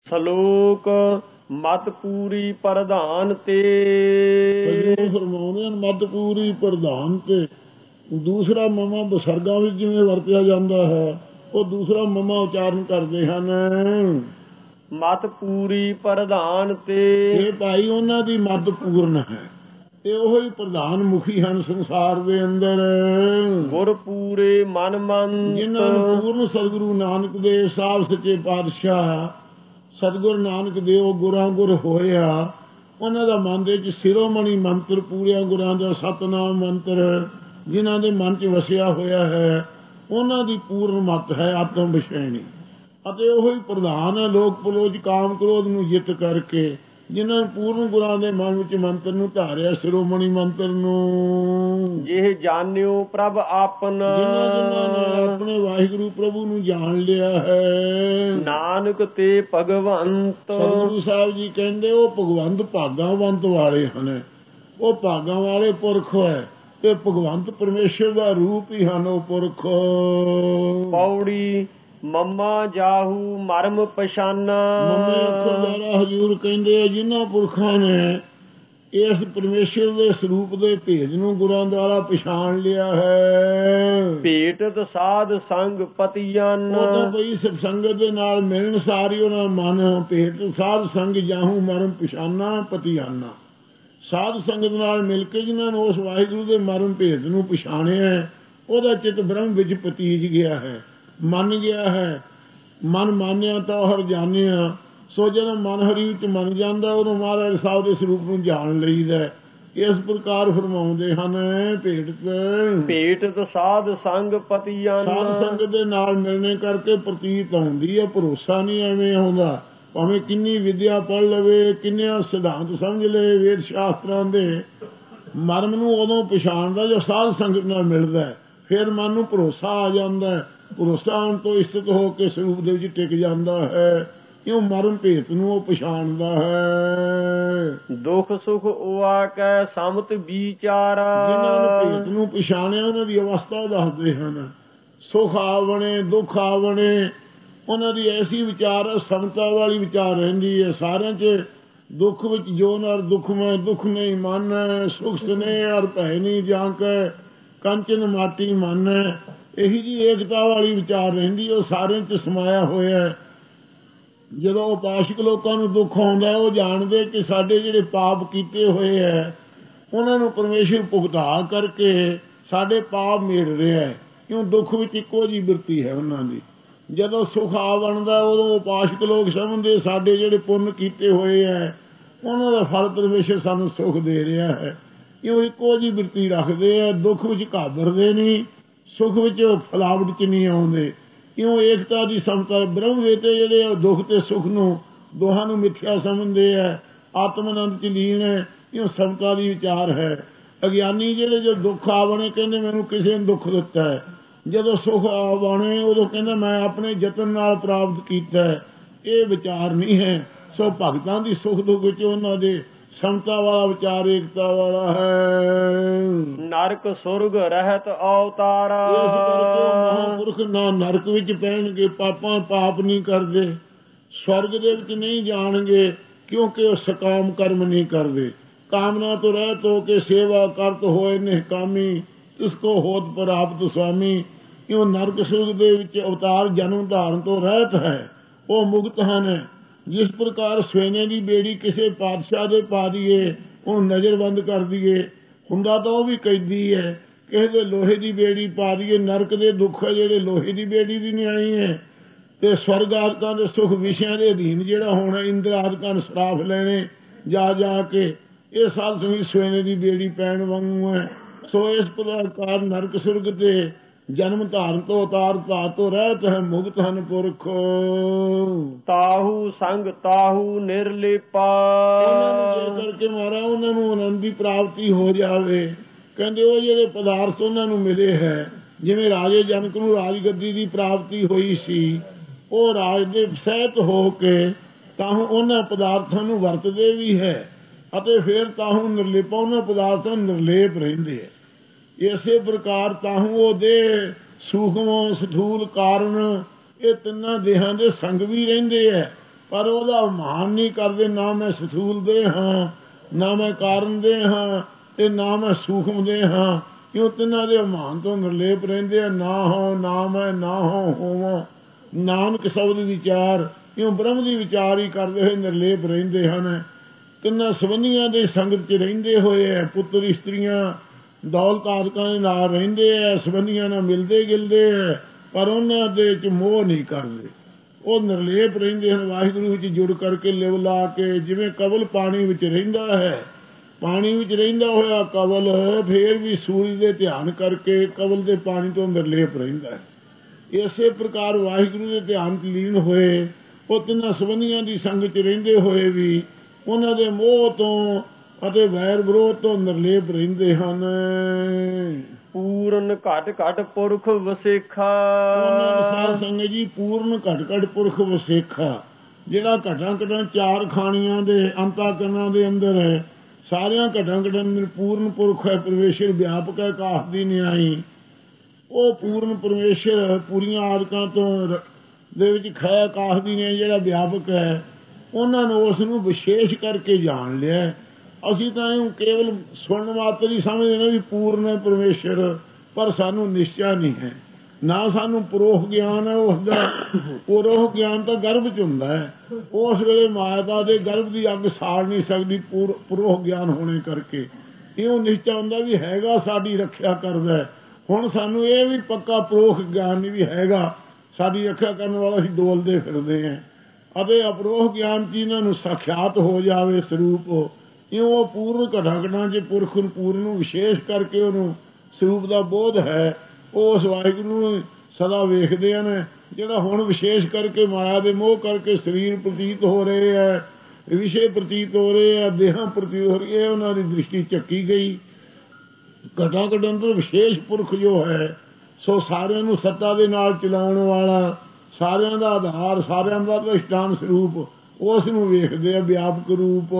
ਸਲੋਕ ਮਤ ਪੂਰੀ ਪ੍ਰਧਾਨ ਤੇ। ਫਰਮਾਉਂਦੇ ਹਨ ਮਤ ਪੂਰੀ ਪ੍ਰਧਾਨ ਤੇ। ਦੂਸਰਾ ਮਮਾ ਬਸਰਗਾਂ ਵਿੱਚ ਜਿਵੇਂ ਵਰਤਿਆ ਜਾਂਦਾ ਹੈ, ਉਹ ਦੂਸਰਾ ਮਮਾ ਉਚਾਰਨ ਕਰਦੇ ਹਨ। ਮਤ ਪੂਰੀ ਪ੍ਰਧਾਨ ਤੇ। ਇਹ ਭਾਈ ਉਹਨਾਂ ਦੀ ਮਤ ਪੂਰਨ ਹੈ, ਤੇ ਉਹ ਹੀ ਪ੍ਰਧਾਨ ਮੁਖੀ ਹਨ ਸੰਸਾਰ ਦੇ ਅੰਦਰ। ਗੁਰ ਪੂਰੇ ਮਨ ਮੰਤ। ਜਿਨ੍ਹਾਂ ਨੂੰ ਪੂਰਨ ਸਤਿਗੁਰੂ ਨਾਨਕ ਦੇਵ ਸਾਹਿਬ ਸੱਚੇ ਪਾਤਸ਼ਾਹ ਸਤਿਗੁਰ ਨਾਨਕ ਦੇਵ ਗੁਰਾਂ ਗੁਰ ਹੋਇਆ, ਉਹਨਾਂ ਦਾ ਮਨ ਦੇ ਵਿੱਚ ਸਿਰੋਮਣੀ ਮੰਤਰ ਪੂਰਿਆਂ ਗੁਰਾਂ ਦਾ ਸਤਨਾਮ ਮੰਤਰ ਜਿਨ੍ਹਾਂ ਦੇ ਮਨ 'ਚ ਵਸਿਆ ਹੋਇਆ ਹੈ, ਉਹਨਾਂ ਦੀ ਪੂਰਨ ਮਤ ਹੈ ਆਤਮ ਵਿਸ਼ੈਣੀ। ਅਤੇ ਉਹ ਹੀ ਪ੍ਰਧਾਨ ਹੈ ਲੋਕ ਪਲੋਚ ਕਾਮ ਕ੍ਰੋਧ ਨੂੰ ਜਿੱਤ ਕਰਕੇ, ਜਿਨ੍ਹਾਂ ਪੂਰਨ ਗੁਰਾਂ ਦੇ ਮਨ ਵਿੱਚ ਮੰਤਰ ਨੂੰ ਧਾਰਿਆ ਸਿਰੋਮਣੀ ਮੰਤਰ ਨੂੰ। ਜਿਹ ਜਾਣਿਓ ਪ੍ਰਭ ਆਪਨ। ਜਿਨ੍ਹਾਂ ਨੇ ਆਪਣੇ ਵਾਹਿਗੁਰੂ ਪ੍ਰਭੂ ਨੂੰ ਜਾਣ ਲਿਆ ਹੈ। ਨਾਨਕ ਤੇ ਭਗਵੰਤ। ਸਤਿਗੁਰੂ ਸਾਹਿਬ ਜੀ ਕਹਿੰਦੇ ਉਹ ਭਗਵੰਤ ਭਾਗਾਵੰਤ ਵਾਲੇ ਹਨ, ਉਹ ਭਾਗਾਂ ਵਾਲੇ ਪੁਰਖ ਹੈ, ਤੇ ਭਗਵੰਤ ਪਰਮੇਸ਼ਰ ਦਾ ਰੂਪ ਹੀ ਹਨ ਉਹ ਪੁਰਖ। ਪੌੜੀ ਮੰਮਾ ਜਾਹੂ ਮਰਮ ਪਛਾਨਾ। ਮੰਮੇ ਅੱਖਰ ਦੁਆਰਾ ਹਜ਼ੂਰ ਕਹਿੰਦੇ ਜਿਨ੍ਹਾਂ ਪੁਰਖਾਂ ਨੇ ਇਸ ਪਰਮੇਸ਼ਰ ਦੇ ਸਰੂਪ ਦੇ ਭੇਦ ਨੂੰ ਗੁਰਾਂ ਦੁਆਰਾ ਪਛਾਣ ਲਿਆ ਹੈ। ਭੇਟਤ ਸਾਧ ਸੰਗ ਪਤੀਆਨ। ਉਹ ਤਾਂ ਬਈ ਸਤਸੰਗਤ ਦੇ ਨਾਲ ਮਿਲਣ ਸਾਰੀ ਉਹਨਾਂ ਮਨ ਭੇਟ ਸਾਧ ਸੰਗ ਜਾਹੂ ਮਰਮ ਪਛਾਨਾ ਪਤੀਆਨਾ। ਸਾਧ ਸੰਗਤ ਨਾਲ ਮਿਲ ਕੇ ਜਿਨ੍ਹਾਂ ਨੂੰ ਉਸ ਵਾਹਿਗੁਰੂ ਦੇ ਮਰਮ ਭੇਦ ਨੂੰ ਪਛਾਣਿਆ, ਉਹਦਾ ਚਿੱਤ ਬ੍ਰਹਮ ਵਿੱਚ ਪਤੀਜ ਗਿਆ ਹੈ, ਮੰਨ ਗਿਆ ਹੈ। ਮਨ ਮਾਨਿਆ ਤਾਂ ਹਰ ਜਾਣਿਆ। ਸੋ ਜਦੋਂ ਮਨ ਹਰੀ ਵਿੱਚ ਮੰਨ ਜਾਂਦਾ, ਉਦੋਂ ਮਹਾਰਾਜ ਸਾਹਿਬ ਦੇ ਸਰੂਪ ਨੂੰ ਜਾਣ ਲਈਦਾ। ਇਸ ਪ੍ਰਕਾਰ ਫਰਮਾਉਂਦੇ ਹਨ ਭੇਟਤ ਸਾਧ ਸੰਗ ਪਤੀਆਨ। ਸਾਧ ਸੰਗਤ ਦੇ ਨਾਲ ਮਿਲਣੇ ਕਰਕੇ ਪ੍ਰਤੀਤ ਆਉਂਦੀ ਹੈ, ਭਰੋਸਾ ਨਹੀਂ ਐਵੇਂ ਆਉਂਦਾ। ਭਾਵੇਂ ਕਿੰਨੀ ਵਿਦਿਆ ਪੜ੍ਹ ਲਵੇ, ਕਿੰਨਿਆਂ ਸਿਧਾਂਤ ਸਮਝ ਲਏ ਵੇਦ ਸ਼ਾਸਤਰਾਂ ਦੇ, ਮਰਮ ਨੂੰ ਉਦੋਂ ਪਛਾਣਦਾ ਜੋ ਸਾਧ ਸੰਗਤ ਨਾਲ ਮਿਲਦਾ। ਫਿਰ ਮਨ ਨੂੰ ਭਰੋਸਾ ਆ ਜਾਂਦਾ, ਭਰੋਸਾ ਆਉਣ ਤੋਂ ਇਸਤਤ ਹੋ ਕੇ ਸਰੂਪ ਦੇ ਵਿੱਚ ਟਿਕ ਜਾਂਦਾ ਹੈ। ਕਿਉਂ ਮਰਮ ਭੇਤ ਨੂੰ ਉਹ ਪਛਾਣਦਾ ਹੈ। ਦੁੱਖ ਸੁਖ ਉਆ ਕੈ ਸਮਤ ਵਿਚਾਰਾ। ਜਿਨ੍ਹਾਂ ਨੇ ਭੇਤ ਨੂੰ ਪਛਾਣਿਆ ਉਹਨਾਂ ਦੀ ਅਵਸਥਾ ਦੱਸਦੇ ਹਨ। ਸੁਖ ਆਵਣੇ ਦੁੱਖ ਆਵਣੇ, ਉਹਨਾਂ ਦੀ ਐਸੀ ਵਿਚਾਰ ਸਮਤਾ ਵਾਲੀ ਵਿਚਾਰ ਰਹਿੰਦੀ ਹੈ। ਸਾਰਿਆਂ 'ਚ ਦੁੱਖ ਵਿੱਚ ਜੋ ਨਰ ਦੁੱਖ ਮੈਂ ਦੁੱਖ ਨਹੀਂ ਮਨ, ਸੁਖ ਸਨੇਹ ਅਰ ਭੈ ਨਹੀਂ ਜਾਂਕੈ, ਕੰਚਨ ਮਾਟੀ ਮਨ। ਇਹੀ ਜੀ ਏਕਤਾ ਵਾਲੀ ਵਿਚਾਰ ਰਹਿੰਦੀ, ਉਹ ਸਾਰਿਆਂ 'ਚ ਸਮਾਇਆ ਹੋਇਆ। ਜਦੋਂ ਉਪਾਸ਼ਕ ਲੋਕਾਂ ਨੂੰ ਦੁੱਖ ਆਉਂਦਾ, ਉਹ ਜਾਣਦੇ ਕਿ ਸਾਡੇ ਜਿਹੜੇ ਪਾਪ ਕੀਤੇ ਹੋਏ ਹੈ, ਉਹਨਾਂ ਨੂੰ ਪਰਮੇਸ਼ਰ ਭੁਗਤਾ ਕਰਕੇ ਸਾਡੇ ਪਾਪ ਮੇੜ ਰਿਹਾ ਹੈ। ਕਿਉਂ ਦੁੱਖ ਵਿੱਚ ਇੱਕੋ ਜਿਹੀ ਬਿਰਤੀ ਹੈ ਉਹਨਾਂ ਦੀ। ਜਦੋਂ ਸੁਖ ਆ ਬਣਦਾ, ਉਦੋਂ ਉਪਾਸ਼ਕ ਲੋਕ ਸਮਝਦੇ ਸਾਡੇ ਜਿਹੜੇ ਪੁੰਨ ਕੀਤੇ ਹੋਏ ਹੈ, ਉਹਨਾਂ ਦਾ ਫਲ ਪਰਮੇਸ਼ਰ ਸਾਨੂੰ ਸੁਖ ਦੇ ਰਿਹਾ ਹੈ। ਕਿਉਂ ਇੱਕੋ ਜਿਹੀ ਬਿਰਤੀ ਰੱਖਦੇ ਹੈ, ਦੁੱਖ ਵਿੱਚ ਘਾਬਰਦੇ ਨਹੀਂ, ਸੁਖ ਵਿੱਚ ਫਲਾਵਟ 'ਚ ਨਹੀਂ ਆਉਂਦੇ। ਕਿਉਂ ਏਕਤਾ ਦੀ ਸਮਤਾ ਬ੍ਰਹਮ ਵੇਤੇ ਜਿਹੜੇ ਦੁੱਖ ਤੇ ਸੁਖ ਨੂੰ ਦੋਹਾਂ ਨੂੰ ਮਿੱਥਿਆ ਸਮਝਦੇ ਹੈ, ਆਤਮ ਆਨੰਦ 'ਚ ਲੀਨ ਹੈ। ਕਿਉਂ ਸਮਤਾ ਦੀ ਵਿਚਾਰ ਹੈ। ਅਗਿਆਨੀ ਜਿਹੜੇ ਜੋ ਦੁੱਖ ਆਵਣੇ ਕਹਿੰਦੇ ਮੈਨੂੰ ਕਿਸੇ ਨੇ ਦੁੱਖ ਦਿੱਤਾ ਹੈ, ਜਦੋਂ ਸੁਖ ਆਵਣੇ ਉਦੋਂ ਕਹਿੰਦਾ ਮੈਂ ਆਪਣੇ ਯਤਨ ਨਾਲ ਪ੍ਰਾਪਤ ਕੀਤਾ ਹੈ। ਇਹ ਵਿਚਾਰ ਨਹੀਂ ਹੈ। ਸੋ ਭਗਤਾਂ ਦੀ ਸੁਖ ਦੁੱਖ ਵਿੱਚ ਉਹਨਾਂ ਦੇ ਸਮਤਾ ਵਾਲਾ ਵਿਚਾਰ ਏਕਤਾ ਵਾਲਾ ਹੈ। ਨਰਕ ਸੁਰਗ ਰਹਿਤ ਅਵਤਾਰਾ। ਇਸ ਕਰਕੇ ਮਹਾਂਪੁਰਖ ਨਾ ਨਰਕ ਵਿੱਚ ਪੈਣਗੇ, ਪਾਪਾਂ ਪਾਪ ਨਹੀਂ ਕਰਦੇ, ਸਵਰਗ ਦੇ ਵਿੱਚ ਨਹੀਂ ਜਾਣਗੇ, ਕਿਉਂਕਿ ਉਹ ਸਕਾਮ ਕਰਮ ਨਹੀਂ ਕਰਦੇ। ਕਾਮਨਾ ਤੋਂ ਰਹਿਤ ਹੋ ਕੇ ਸੇਵਾ ਕਰਤ ਹੋਏ ਨਿਹਕਾਮੀ, ਇਸ ਕੋ ਹੋਤ ਪ੍ਰਾਪਤ ਸੁਆਮੀ। ਕਿਉਂ ਨਰਕ ਸੁਰਗ ਦੇ ਵਿੱਚ ਅਵਤਾਰ ਜਨਮ ਧਾਰਨ ਤੋਂ ਰਹਿਤ ਹੈ, ਉਹ ਮੁਕਤ ਹਨ। ਜਿਸ ਪ੍ਰਕਾਰ ਸਵੇਨੇ ਦੀ ਬੇੜੀ ਕਿਸੇ ਪਾਤਸ਼ਾਹ ਦੇ ਪਾ ਦੀਏ, ਉਹਨੂੰ ਨਜ਼ਰਬੰਦ ਕਰ ਦੀਏ, ਹੁੰਦਾ ਤਾਂ ਉਹ ਵੀ ਕੈਦੀ ਹੈ। ਕਿਸੇ ਦੇ ਲੋਹੇ ਦੀ ਬੇੜੀ ਪਾ ਦੀਏ, ਨਰਕ ਦੇ ਦੁੱਖ ਹੈ ਜਿਹੜੇ ਲੋਹੇ ਦੀ ਬੇੜੀ ਦੀ ਨਹੀਂ ਆਈ ਹੈ। ਤੇ ਸਵਰਗ ਆਦਿਕਾਂ ਦੇ ਸੁਖ ਵਿਸ਼ਿਆਂ ਦੇ ਅਧੀਨ ਜਿਹੜਾ ਹੋਣਾ, ਇੰਦਰ ਆਦਿਕਾਂ ਨੇ ਸਰਾਫ ਲੈਣੇ ਜਾ ਜਾ ਕੇ, ਇਹ ਸਾਧ ਸੰਗਤ ਸਵੇਨੇ ਦੀ ਬੇੜੀ ਪੈਣ ਵਾਂਗੂ ਹੈ। ਸੋ ਇਸ ਪ੍ਰਕਾਰ ਨਰਕ ਸੁਰਗ ਤੇ ਜਨਮ ਧਾਰਨ ਤੋਂ ਅਵਤਾਰ ਧਾਤ ਤੋਂ ਰਹਿਤ ਹੈ, ਮੁਕਤ ਹਨ ਪੁਰਖ। ਤਾਹੂ ਸੰਗ ਤਾਹੂ ਨਿਰਲੇਪਾ। ਉਹਨਾਂ ਨੂੰ ਜੇ ਕਰਕੇ ਮਾਰਾ ਉਹਨਾਂ ਨੂੰ ਆਨੰਦ ਦੀ ਪ੍ਰਾਪਤੀ ਹੋ ਜਾਵੇ। ਕਹਿੰਦੇ ਉਹ ਜਿਹੜੇ ਪਦਾਰਥ ਉਹਨਾਂ ਨੂੰ ਮਿਲੇ ਹੈ, ਜਿਵੇਂ ਰਾਜੇ ਜਨਕ ਨੂੰ ਰਾਜ ਗੱਦੀ ਦੀ ਪ੍ਰਾਪਤੀ ਹੋਈ ਸੀ, ਉਹ ਰਾਜ ਦੇ ਸਹਿਤ ਹੋ ਕੇ ਤਾਹੂ ਉਹਨਾਂ ਪਦਾਰਥਾਂ ਨੂੰ ਵਰਤਦੇ ਵੀ ਹੈ, ਅਤੇ ਫਿਰ ਤਾਹੂ ਨਿਰਲੇਪਾ ਉਹਨਾਂ ਪਦਾਰਥਾਂ ਨਿਰਲੇਪ ਰਹਿੰਦੇ ਹੈ। ਇਸੇ ਪ੍ਰਕਾਰ ਤਾਹੂ ਉਹ ਦੇਹ ਸੂਖਮ ਸਥੂਲ ਕਾਰਨ, ਇਹ ਤਿੰਨਾਂ ਦੇਹਾਂ ਦੇ ਸੰਗ ਵੀ ਰਹਿੰਦੇ ਹੈ, ਪਰ ਉਹਦਾ ਮਾਨ ਨਹੀਂ ਕਰਦੇ। ਨਾ ਮੈਂ ਸਥੂਲ ਦੇ ਹਾਂ, ਨਾ ਮੈਂ ਕਾਰਨ ਦੇ ਹਾਂ, ਤੇ ਨਾ ਮੈਂ ਸੂਖਮ ਦੇ ਹਾਂ। ਕਿਉਂ ਤਿੰਨਾਂ ਦੇ ਮਾਨ ਤੋਂ ਨਿਰਲੇਪ ਰਹਿੰਦੇ ਆ। ਨਾ ਹੋ ਨਾ ਮੈਂ, ਨਾ ਹੋ ਹੋਵਾਂ, ਨਾਨਕ ਸ਼ਬਦ ਵਿਚਾਰ। ਕਿਉਂ ਬ੍ਰਹਮ ਦੀ ਵਿਚਾਰ ਹੀ ਕਰਦੇ ਹੋਏ ਨਿਰਲੇਪ ਰਹਿੰਦੇ ਹਨ। ਤਿੰਨਾਂ ਸੰਬੰਧੀਆਂ ਦੇ ਸੰਗਤ 'ਚ ਰਹਿੰਦੇ ਹੋਏ ਹੈ। ਪੁੱਤਰ ਇਸਤਰੀਆਂ ਦੌਲਤ ਆਦਿਕਾਂ ਦੇ ਨਾਲ ਰਹਿੰਦੇ ਹੈ, ਸੰਬੰਧੀਆਂ ਨਾਲ ਮਿਲਦੇ ਗਿਲਦੇ ਹੈ, ਪਰ ਉਹਨਾਂ ਦੇ 'ਚ ਮੋਹ ਨਹੀਂ ਕਰਦੇ। ਉਹ ਨਿਰਲੇਪ ਰਹਿੰਦੇ ਹਨ, ਵਾਹਿਗੁਰੂ ਵਿੱਚ ਜੁੜ ਕਰਕੇ ਲਿਵ ਲਾ ਕੇ। ਜਿਵੇਂ ਕਵਲ ਪਾਣੀ ਵਿੱਚ ਰਹਿੰਦਾ ਹੈ, ਪਾਣੀ ਵਿੱਚ ਰਹਿੰਦਾ ਹੋਇਆ ਕਵਲ ਫੇਰ ਵੀ ਸੂਰਜ ਦੇ ਧਿਆਨ ਕਰਕੇ ਕਵਲ ਦੇ ਪਾਣੀ ਤੋਂ ਨਿਰਲੇਪ ਰਹਿੰਦਾ ਹੈ। ਇਸੇ ਪ੍ਰਕਾਰ ਵਾਹਿਗੁਰੂ ਦੇ ਧਿਆਨ 'ਚ ਲੀਨ ਹੋਏ ਉਹ ਤਿੰਨਾਂ ਸੰਬੰਧੀਆਂ ਦੀ ਸੰਗਤ 'ਚ ਰਹਿੰਦੇ ਹੋਏ ਵੀ ਉਹਨਾਂ ਦੇ ਮੋਹ ਤੋਂ ਅਤੇ ਵੈਰ ਵਿਰੋਧ ਤੋਂ ਨਿਰਲੇਪ ਰਹਿੰਦੇ ਹਨ। ਪੂਰਨ ਘਟ ਘਟ ਪੁਰਖ ਵਸੇਖਾ। ਸਾਧ ਸੰਗਤ ਜੀ, ਪੂਰਨ ਘਟ ਘਟ ਪੁਰਖ ਵਸੇਖਾ, ਜਿਹੜਾ ਘਟਾਂ ਘਟਾਂ ਚਾਰ ਖਾਣੀਆਂ ਦੇ ਅੰਤਾਕਰਨਾਂ ਦੇ ਅੰਦਰ ਹੈ, ਸਾਰਿਆਂ ਘਟਾਂ ਘਟਾਂ ਅੰਦਰ ਪੂਰਨ ਪੁਰਖ ਹੈ, ਪਰਮੇਸ਼ਰ ਵਿਆਪਕ ਹੈ, ਕਾਸ ਦੀ ਨਿਆਈ। ਉਹ ਪੂਰਨ ਪਰਮੇਸ਼ਰ ਪੂਰੀਆਂ ਆਦਿਕਾਂ ਤੋਂ ਦੇ ਵਿੱਚ ਖੈ ਕਾਸ ਦੀ ਨਿਆਈ ਜਿਹੜਾ ਵਿਆਪਕ ਹੈ, ਉਹਨਾਂ ਨੂੰ ਉਸ ਨੂੰ ਵਿਸ਼ੇਸ਼ ਕਰਕੇ ਜਾਣ ਲਿਆ। ਅਸੀਂ ਤਾਂ ਇਹਨੂੰ ਕੇਵਲ ਸੁਣਨ ਮਾਤਰ ਹੀ ਸਮਝਦੇ ਨੇ ਵੀ ਪੂਰਨ ਹੈ ਪਰਮੇਸ਼ਰ, ਪਰ ਸਾਨੂੰ ਨਿਸ਼ਚਾ ਨਹੀਂ ਹੈ, ਨਾ ਸਾਨੂੰ ਪਰੋਖ ਗਿਆਨ ਹੈ ਉਸਦਾ। ਪਰੋਖ ਗਿਆਨ ਤਾਂ ਗਰਭ 'ਚ ਹੁੰਦਾ ਹੈ, ਉਸ ਵੇਲੇ ਮਾਤਾ ਦੇ ਗਰਭ ਦੀ ਅੱਗ ਸਾੜ ਨਹੀਂ ਸਕਦੀ ਪਰੋਖ ਗਿਆਨ ਹੋਣੇ ਕਰਕੇ। ਇਉਂ ਨਿਸ਼ਚਾ ਹੁੰਦਾ ਵੀ ਹੈਗਾ ਸਾਡੀ ਰੱਖਿਆ ਕਰਦਾ। ਹੁਣ ਸਾਨੂੰ ਇਹ ਵੀ ਪੱਕਾ ਪਰੋਖ ਗਿਆਨ ਨਹੀਂ ਵੀ ਹੈਗਾ ਸਾਡੀ ਰੱਖਿਆ ਕਰਨ ਵਾਲਾ, ਅਸੀਂ ਡੋਲਦੇ ਫਿਰਦੇ ਹਾਂ। ਅਤੇ ਅਪਰੋਖ ਗਿਆਨ 'ਚ ਇਹਨਾਂ ਨੂੰ ਸਾਖਿਆਤ ਹੋ ਜਾਵੇ ਸਰੂਪ। ਇਉਂ ਉਹ ਪੂਰਨ ਘਟਾਂ ਘਟਾਂ 'ਚ ਪੁਰਖ ਨੂੰ ਪੂਰਨ ਨੂੰ ਵਿਸ਼ੇਸ਼ ਕਰਕੇ ਉਹਨੂੰ ਸਰੂਪ ਦਾ ਬੋਧ ਹੈ। ਉਹ ਉਸ ਵਾਹਿਗੁਰੂ ਨੂੰ ਸਦਾ ਵੇਖਦੇ ਹਨ। ਜਿਹੜਾ ਹੁਣ ਵਿਸ਼ੇਸ਼ ਕਰਕੇ ਮਾਇਆ ਦੇ ਮੋਹ ਕਰਕੇ ਸਰੀਰ ਪ੍ਰਤੀਤ ਹੋ ਰਹੇ ਹੈ, ਵਿਸ਼ੇ ਪ੍ਰਤੀਤ ਹੋ ਰਹੇ ਹੈ, ਦੇਹਾਂ ਪ੍ਰਤੀਤ ਹੋ ਰਹੀ ਹੈ, ਉਹਨਾਂ ਦੀ ਦ੍ਰਿਸ਼ਟੀ ਝੱਕੀ ਗਈ। ਘਟਾਂ ਘਟਾਂ ਤੋਂ ਵਿਸ਼ੇਸ਼ ਪੁਰਖ ਜੋ ਹੈ, ਸੋ ਸਾਰਿਆਂ ਨੂੰ ਸੱਤਾ ਦੇ ਨਾਲ ਚਲਾਉਣ ਵਾਲਾ, ਸਾਰਿਆਂ ਦਾ ਆਧਾਰ, ਸਾਰਿਆਂ ਦਾ ਅਧਿਸ਼ਠਾਨ ਸਰੂਪ, ਉਸ ਨੂੰ ਵੇਖਦੇ ਆ ਵਿਆਪਕ ਰੂਪ।